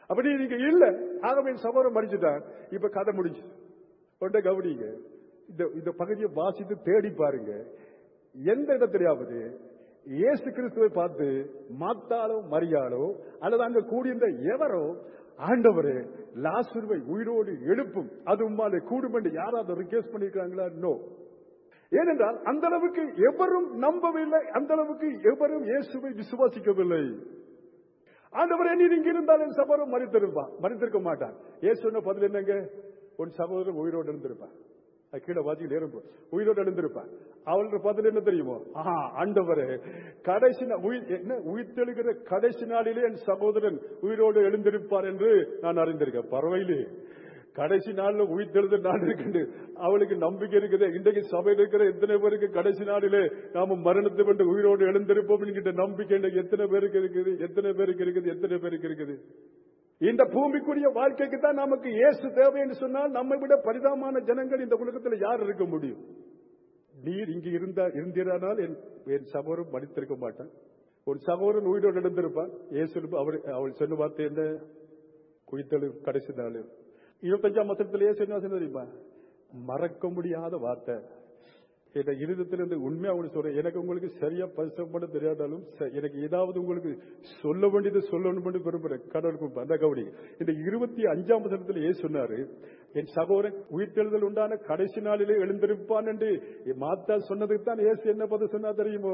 அப்படி நீங்க இல்ல, ஆகவே என் சகோதரன் மறிச்சுட்டான். இப்ப கதை முடிஞ்சு கொண்ட கவனிங்க. இந்த பகுதியை வாசித்து தேடி பாருங்க. எந்த இடத்திலாவது இயேசு கிறிஸ்துவை பார்த்து மாத்தாலோ மரியாளோ அல்லது அங்க கூடியிருந்த எவரோ ஆண்டவரே லாசருவை உயிரோடு எழுப்பும், அது உம்மாலே கூடும் என்று யாராவது ரிக்வெஸ்ட் பண்ணிருக்காங்களா? நோ. ஏனென்றால் அந்த அளவுக்கு எவரும் நம்பவில்லை, அந்த அளவுக்கு எவரும் இயேசுவை விசுவாசிக்கவில்லை. ஆண்டவரே நீர் இங்க இருந்தால் என் சகோதரன் மறித்திருக்க மாட்டான். இயேசு சொன்ன பதில் என்னங்க? உன் சகோதரன் உயிரோடு இருந்திருப்பான். கீழே வாசிகள் ஏறும் உயிரோடு எழுந்திருப்பான். அவளுக்கு பதில் என்ன தெரியுமோ? ஆண்டவரே கடைசி உயிர்த்தெழுகிற கடைசி நாளிலே என் சகோதரன் உயிரோடு எழுந்திருப்பார் என்று நான் அறிந்திருக்கேன். பரவாயில்லை, கடைசி நாள்ல உயிர்த்தெழுத நாள் இருக்கு, அவளுக்கு நம்பிக்கை இருக்குது. இன்றைக்கு சபையில் இருக்கிற எத்தனை பேருக்கு கடைசி நாளிலே நாம மரணத்தை கொண்டு உயிரோடு எழுந்திருப்போம் என்கிற நம்பிக்கை எத்தனை பேருக்கு இருக்குது? எத்தனை பேருக்கு இருக்குது? எத்தனை பேருக்கு இருக்குது? இந்த பூமிக்குரிய வாழ்க்கைக்கு தான் நமக்கு இயேசு தேவை என்று சொன்னால் நம்மை விட பரிதாபமான ஜனங்கள் இந்த உலகத்தில் யார் இருக்க முடியும்? நீர் இங்கு இருந்தீரானால் என் சகோதரன் மறித்திருக்க மாட்டான். ஒரு சகோதரன் உயிரோடு எழுந்திருப்பான். இயேசு அவள் சொன்ன வார்த்தை என்ன? உயிர்த்தெழு கடைசி நாள். 25ஆம் வசனத்திலேயே சொன்ன தெரியுமா? மறக்க முடியாத வார்த்தை. என் இருதயத்திலிருந்து உண்மையா உங்களுக்கு சொல்றேன். எனக்கு உங்களுக்கு சரியா பரிசப்பட தெரியாதாலும் எனக்கு ஏதாவது உங்களுக்கு சொல்ல வேண்டியது சொல்லணும் விரும்புறேன். கடவுளுக்கு அந்த கவனி. இந்த 25ஆம் வசனத்திலேயே சொன்னாரு, என் சகோதரன் உயிர்த்தெழுதல் உண்டான கடைசி நாளிலே எழுந்திருப்பான் என்று மாத்தா சொன்னதுக்கு தான் இயேசு என்ன பதில் சொன்னா தெரியுமோ?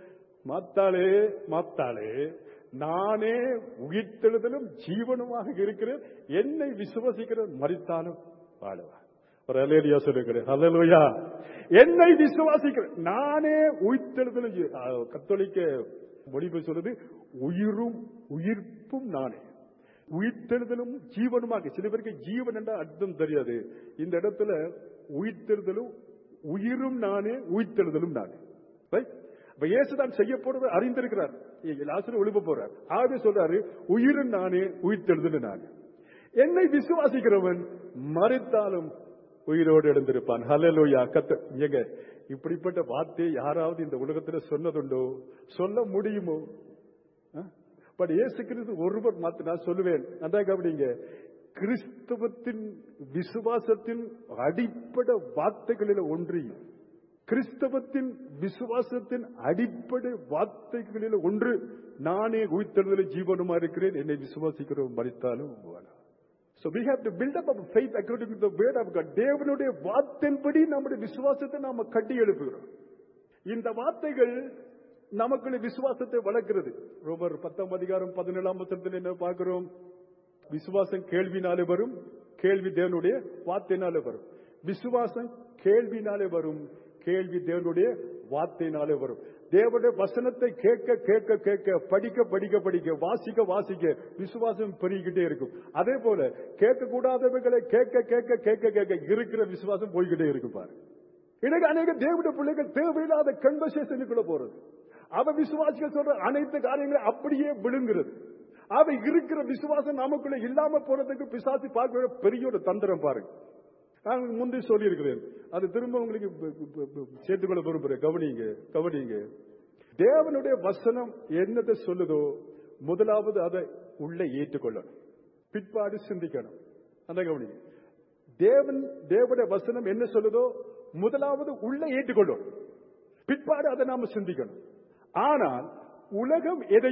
மாத்தாளே நானே உயிர்த்தெழுதலும் ஜீவனுமாக இருக்கிறேன், என்னை விசுவாசிக்கிற மரித்தாலும் வாழுவார். ஒரு அல்லேலூயா சொல்லுகிறேன். அல்லேலூயா. என்னை விசுவாசிக்கிறேன், நானே உயிர்த்தெழுதலும். கத்தோலிக்க மொழிபெயர்ப்பு சொல்றது உயிரும் உயிர்ப்பும் நானே, உயிர்த்தெழுதலும் ஜீவனுமாக. சில பேருக்கு ஜீவன் என்ற அர்த்தம் தெரியாது. இந்த இடத்துல உயிர்த்தெழுதலும் உயிரும் நானே, உயிர்த்தெழுதலும் நானே. இயேசுதான் செய்ய போறது அறிந்திருக்கிறார். லாசரு எழுப்ப போறார். ஆகவே சொல்றாரு, உயிரும் நானே, உயிர்த்தெழுதலும் நானே. என்னை விசுவாசிக்கிறவன் மரித்தாலும் உயிரோடு எழுந்திருப்பான். ஹல்லேலூயா. ஏங்க இப்படிப்பட்ட வார்த்தையை யாராவது இந்த உலகத்தில் சொன்னதுண்டோ? சொல்ல முடியுமோ? பட் இயேசு கிறிஸ்து ஒருவர் நான் சொல்லுவேன். அதான் கவனிங்க, கிறிஸ்தவத்தின் விசுவாசத்தின் அடிப்படை வார்த்தைகளில் ஒன்று, கிறிஸ்தவத்தின் விசுவாசத்தின் அடிப்படை வார்த்தைகளில் ஒன்று, நானே உயிர்த்தெழுதலும் ஜீவனுமா இருக்கிறேன், என்னை விசுவாசிக்கிறோம் மரித்தாலும். So we have to build up our faith according to the word of God. தேவனுடைய வார்த்தையின்படி நம்முடைய விசுவாசத்தை நாம கட்டி எழுப்புகிறோம். இந்த வார்த்தைகள் நமக்குள்ள விசுவாசத்தை வளர்க்கிறது. ரோமர் 10ஆம் அதிகாரம் 17ஆம் வசனத்தில் என்ன பார்க்கிறோம்? விசுவாசம் கேள்வினாலே வரும், கேள்வி தேவனுடைய வார்த்தையினாலே வரும். விசுவாசம் கேள்வினாலே வரும், கேள்வி தேவனுடைய வார்த்தையினாலே வரும். தேவனுடைய வசனத்தை கேட்க கேட்க கேட்க, படிக்க படிக்க படிக்க, வாசிக்க வாசிக்க விசுவாசம் பெருகிக்கிட்டே இருக்கும். அதே போல கேட்க கூடாதவர்களை கேட்க கேட்க கேட்க கேட்க இருக்கிற விசுவாசம் போய்கிட்டே இருக்கும். பாரு, எனக்கு அநேக தேவனுடைய பிள்ளைகள் தேவையில்லாத கன்வர்சேஷனுக்குள்ள போறது. அவ விசுவாசிகள் சொல்ற அனைத்து காரியங்களை அப்படியே விழுங்குறது. அவ இருக்கிற விசுவாசம் நமக்குள்ள இல்லாம போறதுக்கு பிசாசு பார்க்கிற பெரிய ஒரு தந்திரம் பாருங்க. நான் முந்தைய சொல்லி இருக்கிறேன், அது திரும்ப உங்களுக்கு சேர்த்துக்கொள்ள விரும்புறேன். கவனிங்க. தேவனுடைய வசனம் என்னதை சொல்லுதோ முதலாவது அதை உள்ள ஏற்றுக்கொள்ளணும், பிற்பாடு சிந்திக்கணும். அந்த கவனிங்க. தேவனுடைய வசனம் என்ன சொல்லுதோ முதலாவது உள்ள ஏற்றுக்கொள்ளணும், பிற்பாடு அதை நாம சிந்திக்கணும். ஆனால் உலகம் எதை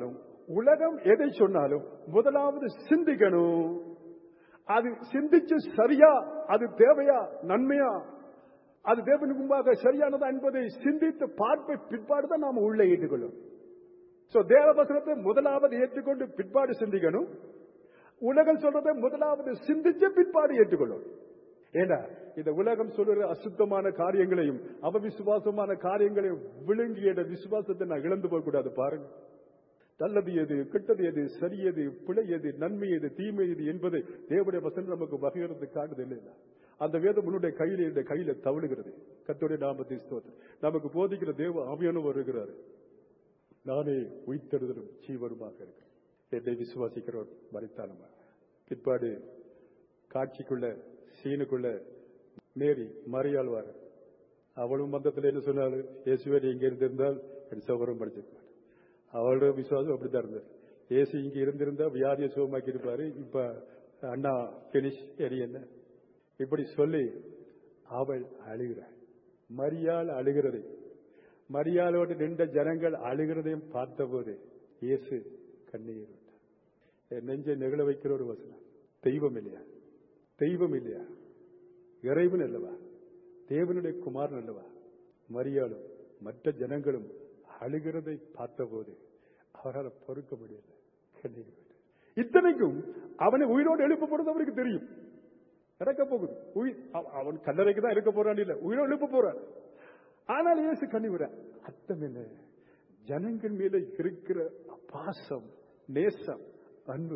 சொன்னாலும் முதலாவது சிந்திக்கணும். அது சிந்திச்சு சரியா, அது தேவையா, நன்மையா, அது தேவனுக்கு முன்பாக சரியானதா என்பதை சிந்தித்து பார்ப்பை பிற்பாடுதான் நாம உள்ள ஏற்றுக்கொள்ளும். தேவ வசனத்தை முதலாவது ஏற்றுக்கொண்டு பிற்பாடு சிந்திக்கணும். உலகம் சொல்றதை முதலாவது சிந்திச்சு பிற்பாடு ஏற்றுக்கொள்ளும். ஏன்னா இந்த உலகம் சொல்ற அசுத்தமான காரியங்களையும் அவவிசுவாசமான காரியங்களையும் விழுங்கிய விசுவாசத்தை நான் இழந்து போக கூடாது. பாருங்க, நல்லது எது, கெட்டது எது, சரி எது, பிழை எது, நன்மை எது, தீமை எது என்பதை தேவனுடைய வசனம் நமக்கு வகையிறது காட்டுது இல்லையா? அந்த வேதம் உன்னுடைய கையில தவழுகிறது. கர்த்தருடைய நாமத்தை ஸ்தோத்திரம். நமக்கு போதிக்கிற தேவ ஆவியானவர் வருகிறார். நானே உயிர்த்தெழுதலும் ஜீவனுமாக இருக்கிறேன், என்னை விசுவாசிக்கிறவர் மரித்தாலும். பிற்பாடு காட்சிக்குள்ள சீனுக்குள்ள மேரி மரியாள்வார். அவளும் மந்தத்தில் என்ன சொன்னாலும், இயேசுவே இங்க இருந்திருந்தால் என் சகோதரன் படிச்சிருக்க. அவளுடைய விசுவாசம் அப்படித்தான் இருந்தது. ஏசு இங்க இருந்திருந்தா வியாதியை சுகமாக்கி இருப்பாரு. இப்ப அண்ணா பினிஷ் என்ன இப்படி சொல்லி அவள் அழுகிறாள். மரியாள் அழுகிறதை, மரியாளோடு நின்ற ஜனங்கள் அழுகிறதையும் பார்த்தபோது இயேசு கண்ணீர் விட்டார். என் நெஞ்சை நெகிழ வைக்கிற ஒரு வசனம். தெய்வம் இல்லையா? தெய்வம் இல்லையா? இறைவன் அல்லவா? தேவனுடைய குமாரன் அல்லவா? மரியாளும் மற்ற ஜனங்களும் அழுகிறதை பார்த்தபோது அவரால் பொறுக்க முடியல, கண்ணீர் விட்டார். இத்தனைக்கும் அவனை உயிரோடு எழுப்ப போறது அவருக்கு தெரியும். நடக்க போகுது, அவன் கல்லறைக்கு தான் இருக்க போறான், இல்ல உயிரோடு எழுப்ப போறான். ஆனால் இயேசு கண்ணீர். அர்த்தம் என்ன? ஜனங்கள் மேல இருக்கிற பாசம், நேசம், அன்பு.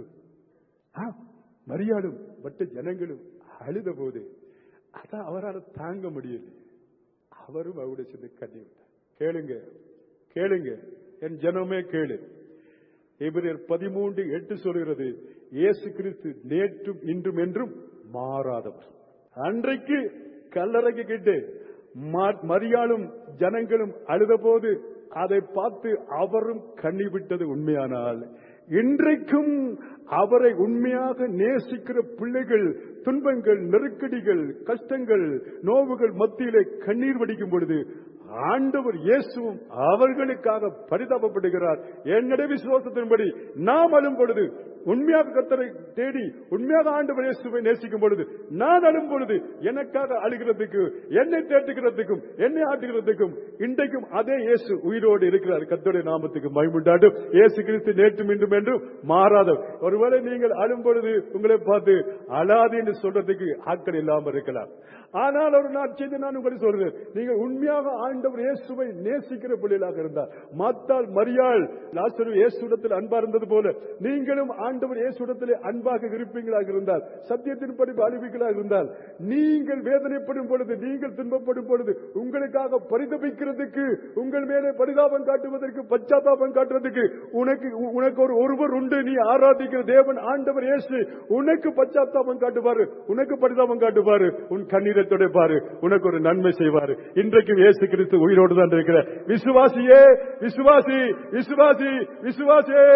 மரியாளும் மற்ற ஜனங்களும் அழுத போது அதான் அவரால் தாங்க முடியல. அவரும் அவருடைய சேர்ந்து கண்ணீர் விட்டார். கேளுங்க, கேளுங்க என் ஜனமே கேளு. எபிரேயர் 13:8 சொல்கிறது, இயேசு கிறிஸ்து நேற்றும் இன்றும் என்றும் மாறாதவர். அன்றைக்கு கல்லறைக்கு கிட்டு மரியாளும் ஜனங்களும் அழுத போது அதை பார்த்து அவரும் கண்ணீர் விட்டது உண்மையானால், இன்றைக்கும் அவரை உண்மையாக நேசிக்கிற பிள்ளைகள் துன்பங்கள், நெருக்கடிகள், கஷ்டங்கள், நோவுகள் மத்தியிலே கண்ணீர் வடிக்கும் பொழுது ஆண்டவர் இயேசுவும் அவர்களுக்காக பரிதாபப்படுகிறார். என்னுடைய விசுவாசத்தின்படி நாம் அழும் பொழுது, உண்மையாக கர்த்தரை தேடி உண்மையாக ஆண்டவர் இயேசுவை நேசிக்கும் பொழுது, நான் அழும் பொழுது எனக்காக அழுகிறதுக்கு, என்னை தேற்றுகிறதுக்கும், என்னை ஆட்டுகிறதுக்கும் இன்றைக்கும் அதே இயேசு உயிரோடு இருக்கிறார். கர்த்தருடைய நாமத்துக்கு மகிமை உண்டாகட்டும். இயேசு கிறிஸ்து நேற்றும் இன்றும் என்றும் மாறாதவர். ஒருவேளை நீங்கள் அழும் பொழுது உங்களை பார்த்து அழாது என்று சொல்றதுக்கு ஆட்கள் இல்லாமல் இருக்கலாம். ஆனால் ஒரு நாள் செய்து நான் உங்களுக்கு சொல்றேன், நீங்கள் உண்மையாக ஆண்டவர் இயேசுவை நேசிக்கிற பிள்ளைகளாக இருந்தால், மாத்தாள் மரியாள் லாசரு இயேசுவிடத்தில் அன்பா இருந்தது போல நீங்களும் ஆண்டவர் இயேசுவிடத்திலே அன்பாக இருப்பீங்களாக இருந்தால், சத்தியத்தின்படி அறிவிக்கலாக இருந்தால், நீங்கள் வேதனைப்படும் பொழுது, நீங்கள் துன்பப்படும் பொழுது உங்களுக்காக பரிதபிக்கிறதுக்கு, உங்கள் மேலே பரிதாபம் காட்டுவதற்கு, பச்சாத்தாபம் காட்டுவதற்கு உனக்கு ஒருவர் உண்டு. நீ ஆராதிக்கிற தேவன் ஆண்டவர் இயேசு உனக்கு பச்சாத்தாபம் காட்டுவாரு, உனக்கு பரிதாபம் காட்டுவாரு, உன் கண்ணீரை துடைப்பாரு, உனக்கு ஒரு நன்மை செய்வாரு. இன்றைக்கும் இயேசு கிறிஸ்து உயிரோடு தான் இருக்கிற விசுவாசியே, விசுவாசி, விசுவாசி, விசுவாசியே.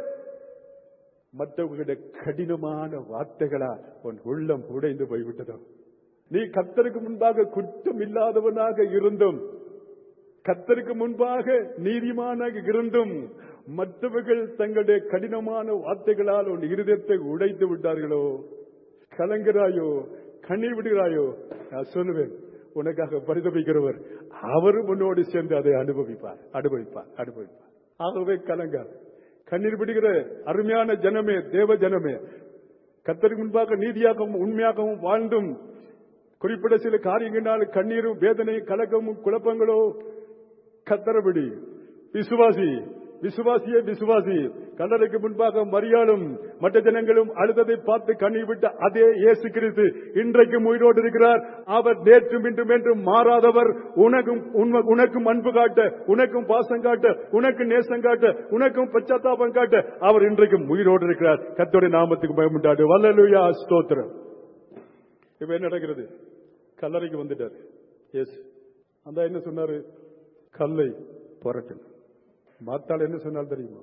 மற்றவர்களுடைய கடினமான வார்த்தைகளா உன் உள்ளம் உடைந்து போய்விட்டதோ? நீ கர்த்தருக்கு முன்பாக குற்றம் இல்லாதவனாக இருந்தும், கர்த்தருக்கு முன்பாக நீதிமானாக இருந்தும், மற்றவர்கள் தங்களுடைய கடினமான வார்த்தைகளால் உன் இருதயத்தை உடைத்து விட்டார்களோ? கலங்குகிறாயோ? கண்ணீர் விடுகிறாயோ? நான் சொல்லுவேன், உனக்காக பரிதபிக்கிறவர் அவரும் உன்னோடு சேர்ந்து அதை அனுபவிப்பார், அனுபவிப்பார், அனுபவிப்பார். ஆகவே கலங்கார். கண்ணீர் விடுகிற அருமையான ஜனமே, தேவ ஜனமே, கர்த்தருக்கு முன்பாக நீதியாகவும் உண்மையாகவும் வாழ்ந்தும் குறிப்பிட்ட சில காரியங்களால் கண்ணீரும் வேதனையும் கலக்கமும் குழப்பங்களோ, கத்தரபடி விசுவாசி, விசுவாசியே, விசுவாசி. கல்லறைக்கு முன்பாக மரியாளும் மற்ற ஜனங்களும் அழுததை பார்த்து கண்ணீர் விட்ட அதே இயேசு கிறிஸ்து இன்றைக்கும் உயிரோடு இருக்கிறார். அவர் நேற்றும் இன்றும் என்றும் மாறாதவர். உனக்கும் அன்பு காட்ட, உனக்கும் பாசம் காட்ட, உனக்கு நேசம் காட்ட, உனக்கும் பச்சாத்தாபம் காட்ட அவர் இன்றைக்கும் உயிரோடு இருக்கிறார். கர்த்தருடைய நாமத்துக்கு மகிமை உண்டாகட்டும். அல்லேலூயா, ஸ்தோத்திரம். இப்ப என்ன நடக்கிறது? கல்லறைக்கு வந்துட்டார் இயேசு. அந்த என்ன சொன்னாரு? கல்லை புரட்டு. மாத்தாள் என்ன சொன்னால் தெரியுமா?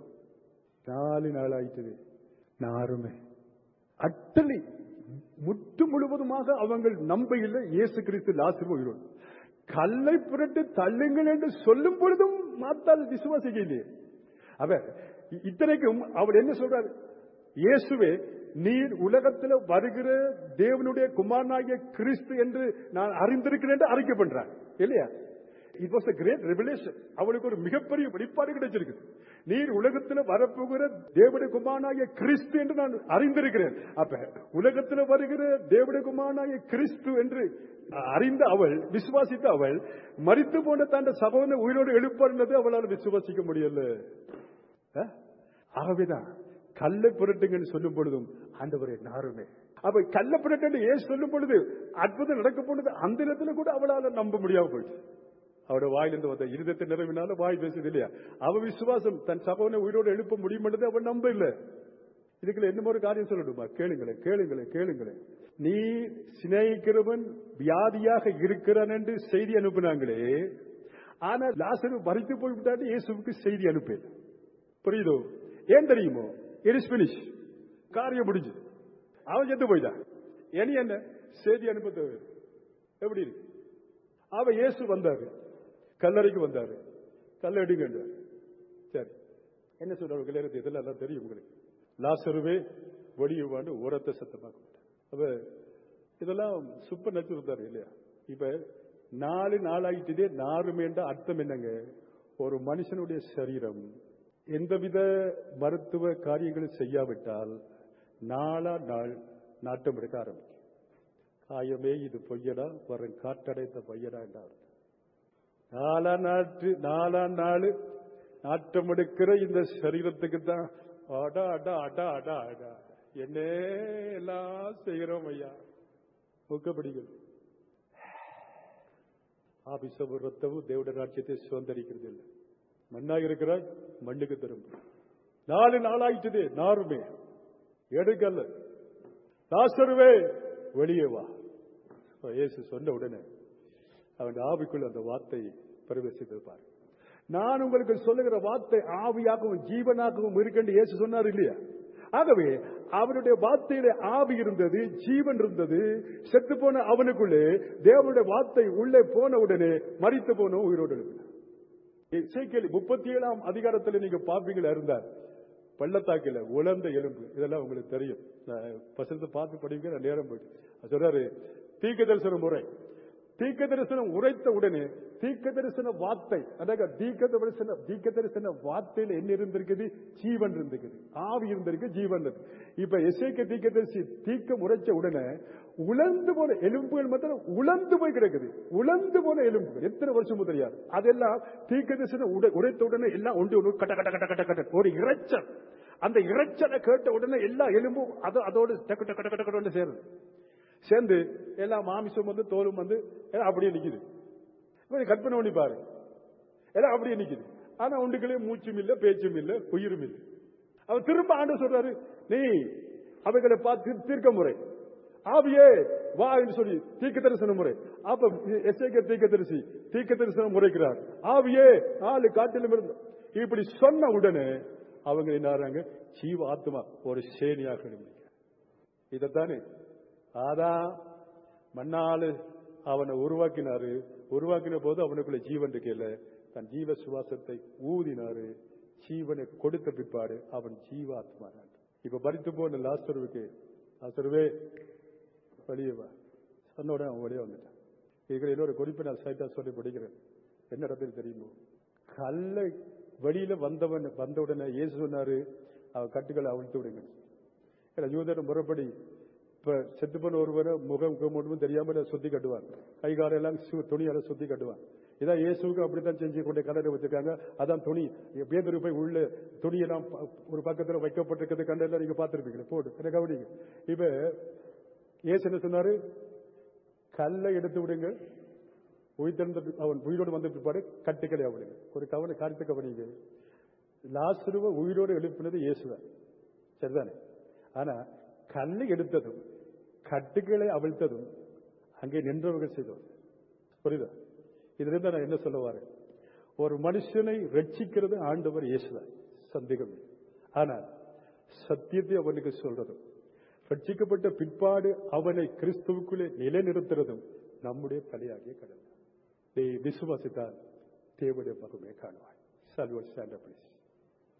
4 நாள் ஆயிட்டது. நாருமே அட்டலி முற்று முழுவதுமாக அவங்க நம்ப இல்லை இயேசு கிறிஸ்து லாசரு உயிரோடு. கல்லை புரட்டு தள்ளுங்கள் என்று சொல்லும் பொழுதும் மாத்தாள் விசுவாசிக்க இல்லையே. அவர் இத்தனைக்கும் அவர் என்ன சொல்றாரு? இயேசுவே, நீர் உலகத்தில் வருகிற தேவனுடைய குமாரனாகிய கிறிஸ்து என்று நான் அறிந்திருக்கிறேன் என்று அறிக்கை பண்றார் இல்லையா? It was a great revelation. அவளுக்கு ஒரு மிகப்பெரிய வெளிப்பாடு கிடைச்சிருக்கு. நீர் உலகத்தில் வரப்போகிற தேவனுடைய குமாரனாகிய கிறிஸ்து என்று நான் அறிந்திருக்கிறேன். அப்ப உலகத்தில் வருகிற தேவனுடைய குமாரனாகிய கிறிஸ்து என்று அறிந்த அவள், விசுவாசித்த அவள், மரித்து போன தன் சகோதரனை உயிரோடு எழுப்பார்ந்தது அவளால் விசுவாசிக்க முடியல. ஆகவேதான் கல்லை புரட்டுங்கன்னு சொல்லும் பொழுதும் ஆண்டவரே நாருமே. அப்ப கல்லை புரட்டு ஏன் சொல்லும் பொழுது அற்புதம் நடக்க போனது அந்த இடத்துல கூட அவளால் நம்ப முடியாம போயிடுச்சு. அவருடைய வாயிலிருந்து வந்த இருதயத்தை நிறைவினால வாய் பேசுது இல்லையா? அவ விசுவாசம் தன் சகோதரனை உயிரோடு எழுப்ப முடியும் என்றது அவன் நம்ப இல்ல. இதுக்குள்ள என்ன ஒரு காரியம் சொல்லணுமா? கேளுங்களேன், கேளுங்களேன், கேளுங்களேன். நீ சிநேகிக்கிறவன் வியாதியாக இருக்கிறான் என்று செய்தி அனுப்பினாங்களே, ஆனா லாசரு மரித்து போய்விட்டாரு, இயேசுவுக்கு செய்தி அனுப்பல. புரியுதோ? ஏன் தெரியுமோ? இட் இஸ் பினிஷ், காரியம் முடிஞ்சு. அவன் செத்து போயிட்டான். இனி என்ன செய்தி அனுப்ப தேவை? எப்படி இருக்கு? அவன் இயேசு வந்தாரு, கல்லறைக்கு வந்தாரு, கல்ல எடுங்க. சரி, என்ன சொல்றாரு? கல்யாணத்தை இதெல்லாம் எல்லாம் தெரியும் உங்களுக்கு. லாசருவே வெளியே வாண்டு ஓரத்தை சத்தமாக. அப்ப இதெல்லாம் சூப்பர் நச்சுருந்தாரு இல்லையா? இப்ப 4 நாளாயிட்டதே நாருமேண்ட அர்த்தம் என்னங்க? ஒரு மனுஷனுடைய சரீரம் எந்தவித மருத்துவ காரியங்களும் செய்யாவிட்டால் நாளா நாள் நாட்டம் எடுக்க ஆரம்பிக்கும். காயமே இது பொய்யடா, வரும் காற்றடைத்த பையடா என்றார். நாலா நாள் நாட்டம் எடுக்கிற இந்த சரீரத்துக்கு தான் அடா அடா அடா அடா அடா என்ன எல்லாம் செய்கிறோம் ஐயா. முக்கப்படிகள் ஆபிசமும் ரத்தமும் தேவட ராஜ்யத்தை சுதந்திரிக்கிறது இல்லை. மண்ணாக இருக்கிறாய், மண்ணுக்கு திரும்ப. 4 நாளாயிட்டதே நாருமே எடுக்கல்ல. லாசருவே வெளியே வா. இயேசு சொன்ன உடனே அவன் ஆவிக்குள் அந்த வார்த்தை பிரவேசித்திருப்பார். நான் உங்களுக்கு சொல்லுகிற வார்த்தை ஆவியாகவும் ஜீவனாகவும் இருக்கேன் இயேசு சொன்னார் இல்லையா? ஆகவே அவனுடைய வார்த்தையில ஆவி இருந்தது, ஜீவன் இருந்தது. செத்து போன அவனுக்குள்ளே தேவனுடைய வார்த்தை உள்ளே போன உடனே மரித்து போன உயிரோடு இருக்கிறார். எசேக்கியேல் 37ஆம் அதிகாரத்தில் நீங்க பாப்பீங்களா இருந்தார், பள்ளத்தாக்கில உலர்ந்த எலும்பு. இதெல்லாம் உங்களுக்கு தெரியும். பசத்தை பார்த்து படிக்க நேரம் போயிட்டு சொல்றாரு, தீர்க்க தரிசன முறை. தீர்க்க தரிசனம் உரைத்த உடனே தீர்க்க தரிசன வார்த்தை, தீர்க்க தரிசன வார்த்தையில என்ன இருந்திருக்குது? ஜீவன் இருந்திருக்குது, ஆவி இருந்திருக்கு, ஜீவன் இருக்கு. இப்ப எசேக்கியேல் தீர்க்க தரிசி தீர்க்கம் உரைச்ச உடனே உலர்ந்து போன எலும்புகள் மாத்திரம் உலர்ந்து போய் கிடக்குது. உலர்ந்து போன எலும்புகள் எத்தனை வருஷமும் தெரியாது. அதெல்லாம் தீர்க்க தரிசனம் உரைத்த உடனே எல்லாம் ஒன்று கட்ட கட்ட கட்ட கட்ட கட்ட ஒரு இறைச்சல். அந்த இறைச்சலை கேட்ட உடனே எல்லா எலும்பும் அதோடு டக்கு டக்கு டக்கு டக்கு சேருது. சேர்ந்து எல்லா மாமிசம் வந்து தோலும் வந்து அப்படியே நிக்குது. கற்பனை பண்ணி பாரு, எல்லாம் அப்படியே நிக்குது. ஆனா ஒன்றுகளே மூச்சும் இல்ல, பேச்சும் இல்ல, உயிரும் இல்லை. அவர் திரும்ப ஆண்டு சொல்றாரு, நீ அவைகளை பார்த்து தீர்க்க முறை, ஆவியே வா என்று சொல்லி தீர்க்க தரிசன முறை. அப்ப எசேக்கியேல் தீர்க்க தரிசனம் முறைக்கிறார். ஆவியே 4 காட்டிலும் இருந்து இப்படி சொன்ன உடனே அவங்க என்ன ஜீவ ஆத்மா ஒரு சேனியாக. இதத்தானே அதான் மண்ணாலு அவனை உருவாக்கினாரு. உருவாக்கின போது அவனுக்குள்ள ஜீவன் இருக்கல, தன் ஜீவ சுவாசத்தை ஊதினாரு. ஜீவனை கொடுத்த பிற்பாடு அவன் ஜீவாத்மா. இப்ப பறித்து போன லாசருவுக்கு, லாசருவே வெளியே வா சொன்ன உடனே அவன் வெளியே வந்துட்டான். இதுல இன்னொரு குறிப்பை நான் சைட்டா சொல்லி படிக்கிறேன். என்ன இடத்துல தெரியுமோ, கல்லை வெளியில வந்த உடனே இயேசு சொன்னாரு, அவன் கட்டுக்களை அவிழ்த்து விடுங்க. யூதர் முறைப்படி இப்ப செத்து போன ஒருவரை முகம் மட்டும் தெரியாம சுத்தி கட்டுவான், கை காலெல்லாம் துணியால சுத்தி கட்டுவான். இதான் இயேசுக்கு அப்படித்தான் செஞ்சு கொண்டு கலரை வச்சிருக்காங்க. அதான் துணி பேதரு போய் உள்ள துணியெல்லாம் ஒரு பக்கத்துல வைக்கப்பட்டிருக்கிறது கண்டெல்லாம் நீங்க பார்த்திருப்பீங்க. போட்டு என்ன கவனிங்க. இப்ப இயேசு என்ன சொன்னாரு, கல்லை எடுத்து விடுங்க, அவன் உயிரோடு வந்த பிற்பாடு கட்டுக்களை விடுங்க. ஒரு காரியத்தை கவனிங்க, லாசருவை உயிரோடு எழுப்பினது இயேசுதான், சரிதானே? ஆனா கல்லை எடுத்ததும் கட்டுக்களை அவிழ்த்ததும் அங்கே நின்றவர்கள் செய்தோம். புரியுதா? இதுல இருந்து நான் என்ன சொல்ல வரேன், ஒரு மனுஷனை ரட்சிக்கிறது ஆண்டவர் இயேசுதான், சந்தேகம். ஆனால் சத்தியத்தை அவனுக்கு சொல்றதும் ரட்சிக்கப்பட்ட பிற்பாடு அவனை கிறிஸ்துவுக்குள்ளே நிலைநிறுத்துறதும் நம்முடைய தலையாகிய கடமை. நீ விசுவாசித்தால் தேவனுடைய மகிமையை காணுவாய். Salve, stand up, please.